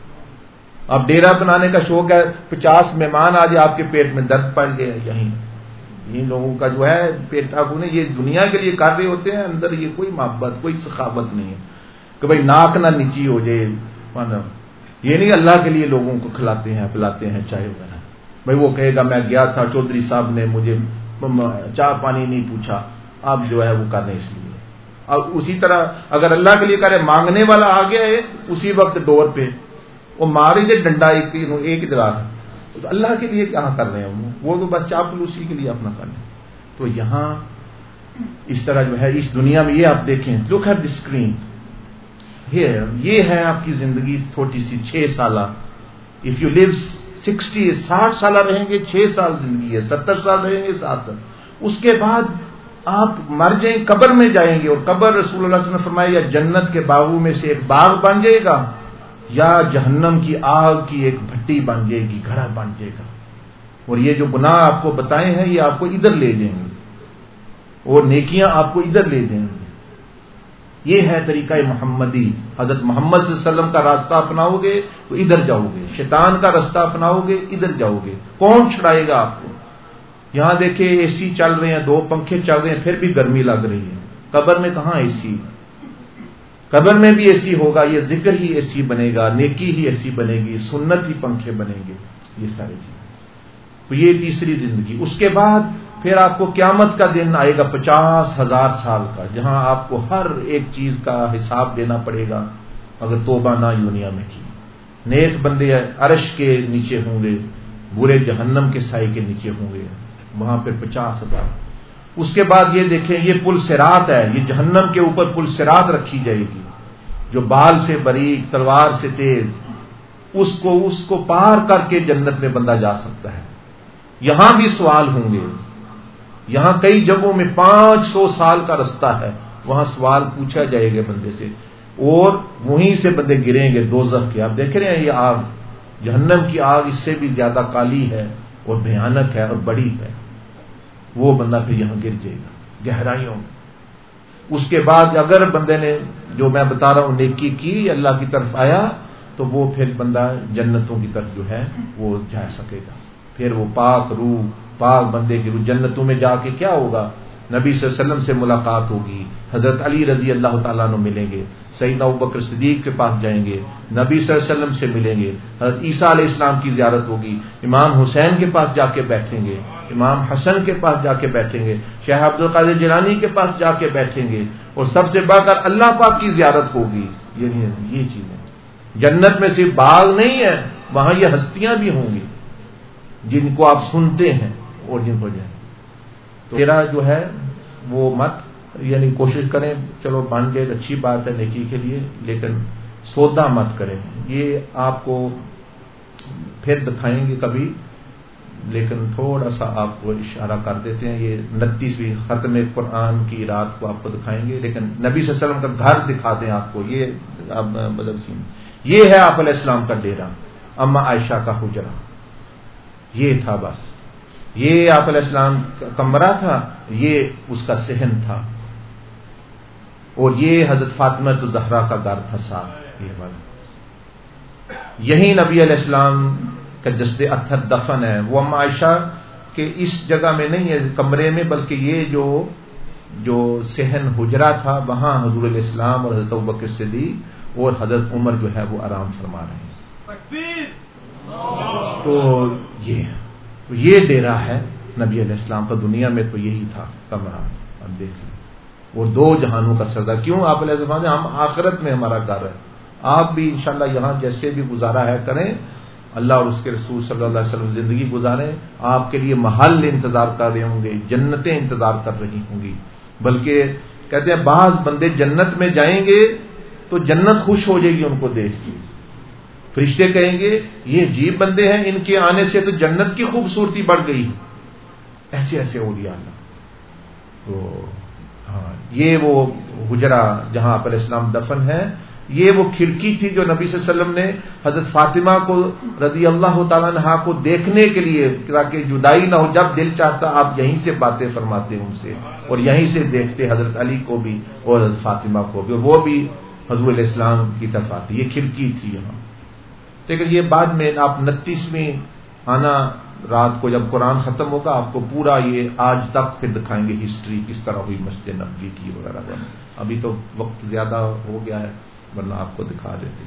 اب ڈیرا بنانے کا شوق ہے، پچاس مہمان آ جائے، آپ کے پیٹ میں درد پڑ گیا. یہیں ان لوگوں کا جو ہے پیٹ ٹھاکونے یہ دنیا کے لیے کر رہے ہوتے ہیں، اندر یہ کوئی محبت کوئی سخاوت نہیں ہے کہ بھائی ناک نہ نیچی ہو جائے. یہ نہیں اللہ کے لیے لوگوں کو کھلاتے ہیں پلاتے ہیں چائے وغیرہ. بھائی وہ کہے گا میں گیا تھا چودھری صاحب نے مجھے چائے پانی نہیں پوچھا، اب جو ہے وہ کرنے اس لیے. اور اسی طرح اگر اللہ کے لیے کرے، مانگنے والا آ گیا ہے اسی وقت ڈور پہ وہ ماری دے ڈنڈا ایک ایک ادرا ہے، تو اللہ کے لیے کہاں کر رہے ہیں وہ تو بس چاپلوسی کے لیے اپنا کر رہے ہیں. تو یہاں اس طرح جو ہے اس دنیا میں یہ آپ دیکھیں، لک ایٹ دی اسکرین، یہ ہے آپ کی زندگی چھوٹی سی چھ سالہ. اف یو لیو سکسٹی، ساٹھ سالہ رہیں گے، چھ سال زندگی ہے، ستر سال رہیں گے، سات سال. اس کے بعد آپ مر جائیں، قبر میں جائیں گے، اور قبر رسول اللہ صلی اللہ علیہ وسلم نے فرمایا یا جنت کے باغوں میں سے ایک باغ بن جائے گا یا جہنم کی آگ کی ایک بھٹی بن جائے گی، گھڑا بن جائے گا. اور یہ جو گناہ آپ کو بتائے ہیں یہ آپ کو ادھر لے جائیں گے، اور نیکیاں آپ کو ادھر لے جائیں گے. یہ ہے طریقہ محمدی. حضرت محمد صلی اللہ علیہ وسلم کا راستہ اپناؤ گے تو ادھر جاؤ گے، شیطان کا راستہ اپناؤ گے ادھر جاؤ گے. کون چھڑائے گا آپ کو؟ یہاں دیکھیں اے سی چل رہے ہیں، دو پنکھے چل رہے ہیں، پھر بھی گرمی لگ رہی ہے. قبر میں کہاں اے سی؟ قبر میں بھی اے سی ہوگا، یہ ذکر ہی اے سی بنے گا، نیکی ہی اے سی بنے گی، سنت ہی پنکھے بنیں گے، یہ ساری چیزیں. تو یہ تیسری زندگی. اس کے بعد پھر آپ کو قیامت کا دن آئے گا پچاس ہزار سال کا، جہاں آپ کو ہر ایک چیز کا حساب دینا پڑے گا اگر توبہ نہ دنیا میں کی. نیک بندے عرش کے نیچے ہوں گے، برے جہنم کے سائے کے نیچے ہوں گے، وہاں پھر پچاس ہزار. اس کے بعد یہ دیکھیں یہ پل صراط ہے، یہ جہنم کے اوپر پل صراط رکھی جائے گی جو بال سے باریک تلوار سے تیز، اس کو اس کو پار کر کے جنت میں بندہ جا سکتا ہے. یہاں بھی سوال ہوں گے، یہاں کئی جگہوں میں پانچ سو سال کا رستہ ہے، وہاں سوال پوچھا جائے گا بندے سے، اور وہیں سے بندے گریں گے دوزخ کے. آپ دیکھ رہے ہیں یہ آگ، جہنم کی آگ اس سے بھی زیادہ کالی ہے اور بھیانک ہے اور بڑی ہے. وہ بندہ پھر یہاں گر جائے گا گہرائیوں میں. اس کے بعد اگر بندے نے جو میں بتا رہا ہوں نیکی کی، اللہ کی طرف آیا، تو وہ پھر بندہ جنتوں کی طرف جو ہے وہ جا سکے گا. پھر وہ پاک روح، پاک بندے کی روح جنتوں میں جا کے کیا ہوگا؟ نبی صلی اللہ علیہ وسلم سے ملاقات ہوگی، حضرت علی رضی اللہ تعالیٰ عنہ ملیں گے، سیدنا ابوبکر صدیق کے پاس جائیں گے، نبی صلی اللہ علیہ وسلم سے ملیں گے، حضرت عیسیٰ علیہ السلام کی زیارت ہوگی، امام حسین کے پاس جا کے بیٹھیں گے، امام حسن کے پاس جا کے بیٹھیں گے، شیخ عبد القادر جیلانی کے پاس جا کے بیٹھیں گے، اور سب سے بڑھ کر اللہ پاک کی زیارت ہوگی. یہ یہ چیزیں جنت میں صرف باغ نہیں ہے، وہاں یہ ہستیاں بھی ہوں گی جن کو آپ سنتے ہیں اور جن کو جائیں. تو میرا جو ہے وہ مت یعنی کوشش کریں، چلو مان گئے اچھی بات ہے نیکی کے لیے، لیکن سودا مت کریں. یہ آپ کو پھر دکھائیں گے کبھی، لیکن تھوڑا سا آپ کو اشارہ کر دیتے ہیں. یہ انتیسویں ختم قرآن کی رات کو آپ کو دکھائیں گے، لیکن نبی صلی اللہ علیہ وسلم کا گھر دکھا دیں آپ کو. یہ مطلب سین یہ ہے آپ علیہ السلام کا ڈیرا، اما عائشہ کا حجرہ یہ تھا. بس یہ آپ علیہ السلام کا کمرہ تھا، یہ اس کا صحن تھا، اور یہ حضرت فاطمہ الزہرا کا گھر تھا صاحب. یہ والا یہی نبی علیہ السلام کا جسد اطہر دفن ہے. وہ اما عائشہ کے اس جگہ میں نہیں ہے کمرے میں، بلکہ یہ جو جو صحن حجرہ تھا وہاں حضور علیہ السلام اور حضرت ابوبکر صدیق اور حضرت عمر جو ہے وہ آرام فرما رہے ہیں. تو یہ تو یہ ڈیرا ہے نبی علیہ السلام کا. دنیا میں تو یہی تھا کمرہ. اب دیکھ لیں، اور دو جہانوں کا سردار. کیوں آپ علیہ السلام نے ہم آخرت میں ہمارا گھر ہے. آپ بھی انشاءاللہ یہاں جیسے بھی گزارا ہے کریں، اللہ اور اس کے رسول صلی اللہ علیہ وسلم زندگی گزاریں. آپ کے لیے محل انتظار کر رہے ہوں گے، جنتیں انتظار کر رہی ہوں گی. بلکہ کہتے ہیں بعض بندے جنت میں جائیں گے تو جنت خوش ہو جائے گی ان کو دیکھ کے. فرشتے کہیں گے یہ عجیب بندے ہیں، ان کے آنے سے تو جنت کی خوبصورتی بڑھ گئی. ایسے ایسے اولیاء اللہ. تو ہاں یہ وہ حجرہ جہاں آپ علیہ السلام دفن ہے، یہ وہ کھڑکی تھی جو نبی صلی اللہ علیہ وسلم نے حضرت فاطمہ کو رضی اللہ تعالیٰ عنہا کو دیکھنے کے لیے، تاکہ جدائی نہ ہو، جب دل چاہتا آپ یہیں سے باتیں فرماتے ان سے، اور یہیں سے دیکھتے حضرت علی کو بھی اور حضرت فاطمہ کو بھی، اور وہ بھی حضور علیہ السلام کی طرف آتی. یہ کھڑکی تھی یہاں. لیکن یہ بعد میں آپ انتیسویں آنا رات کو جب قرآن ختم ہوگا آپ کو پورا یہ آج تک پھر دکھائیں گے ہسٹری کس طرح ہوئی مسجد نبوی کی وغیرہ. ابھی تو وقت زیادہ ہو گیا ہے ورنہ آپ کو دکھا دیتے.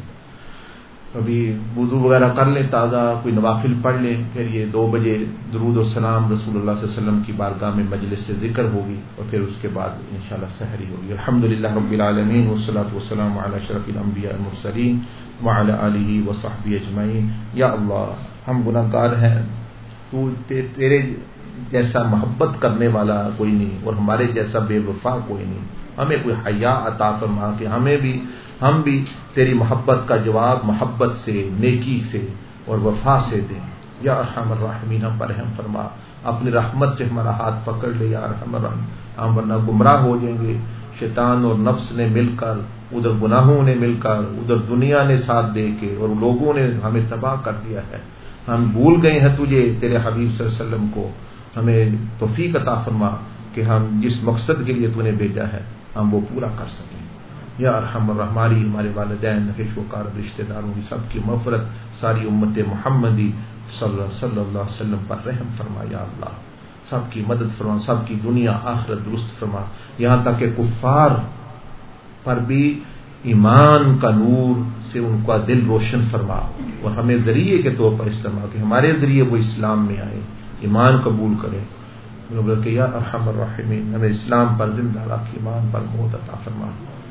ابھی وضو وغیرہ کر لیں تازہ، کوئی نوافل پڑھ لیں، پھر یہ دو بجے درود و سلام رسول اللہ صلی اللہ علیہ وسلم کی بارگاہ میں مجلس سے ذکر ہوگی، اور پھر اس کے بعد انشاءاللہ سحری ہوگی. الحمدللہ رب العالمین والصلاۃ والسلام علی اشرف الانبیاء والمرسلین وعلی آلہ وصحبہ اجمعین. یا اللہ ہم گناہ گار ہیں، تو تیرے جیسا محبت کرنے والا کوئی نہیں اور ہمارے جیسا بے وفا کوئی نہیں. ہمیں کوئی حیا عطا فرما کہ ہمیں بھی ہم بھی تیری محبت کا جواب محبت سے، نیکی سے اور وفا سے دیں. یا ارحم الراحمین ہم پر رحم فرما، اپنی رحمت سے ہمارا ہاتھ پکڑ لے یا ارحم الراحمین. ہم ورنہ گمراہ ہو جائیں گے. شیطان اور نفس نے مل کر، ادھر گناہوں نے مل کر، ادھر دنیا نے ساتھ دے کے، اور لوگوں نے ہمیں تباہ کر دیا ہے. ہم بھول گئے ہیں تجھے، تیرے حبیب صلی اللہ علیہ وسلم کو. ہمیں توفیق عطا فرما کہ ہم جس مقصد کے لیے تو نے بھیجا ہے ہم وہ پورا کر سکیں. یا ارحم الراحمین ہمارے والدین، نفیش وقار رشتہ داروں کی سب کی مغفرت، ساری امت محمدی صلی اللہ علیہ وسلم پر رحم فرما. یا اللہ سب کی مدد فرما، سب کی دنیا آخرت درست فرما. یہاں تک کہ کفار پر بھی ایمان کا نور سے ان کا دل روشن فرما، اور ہمیں ذریعے کے طور پر استعمال کہ ہمارے ذریعے وہ اسلام میں آئے، ایمان قبول کریں. کہ یا ارحم الراحمین ہمیں اسلام پر زندہ رکھ، ایمان پر موت عطا فرما.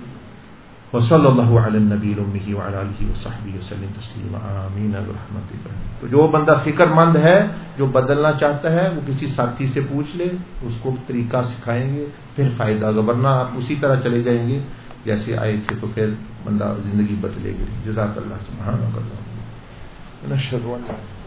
وصلی اللہ علی النبی الامی وعلی آلہ وصحبہ وسلم تسلیما. آمین برحمتک. تو جو بندہ فکر مند ہے، جو بدلنا چاہتا ہے، وہ کسی ساتھی سے پوچھ لے، اس کو طریقہ سکھائیں گے پھر فائدہ ہوگا. ورنہ آپ اسی طرح چلے جائیں گے جیسے آئے تھے تو پھر بندہ زندگی بدلے گی. جزاک اللہ. سبحانک اللہ. نشہد ان لا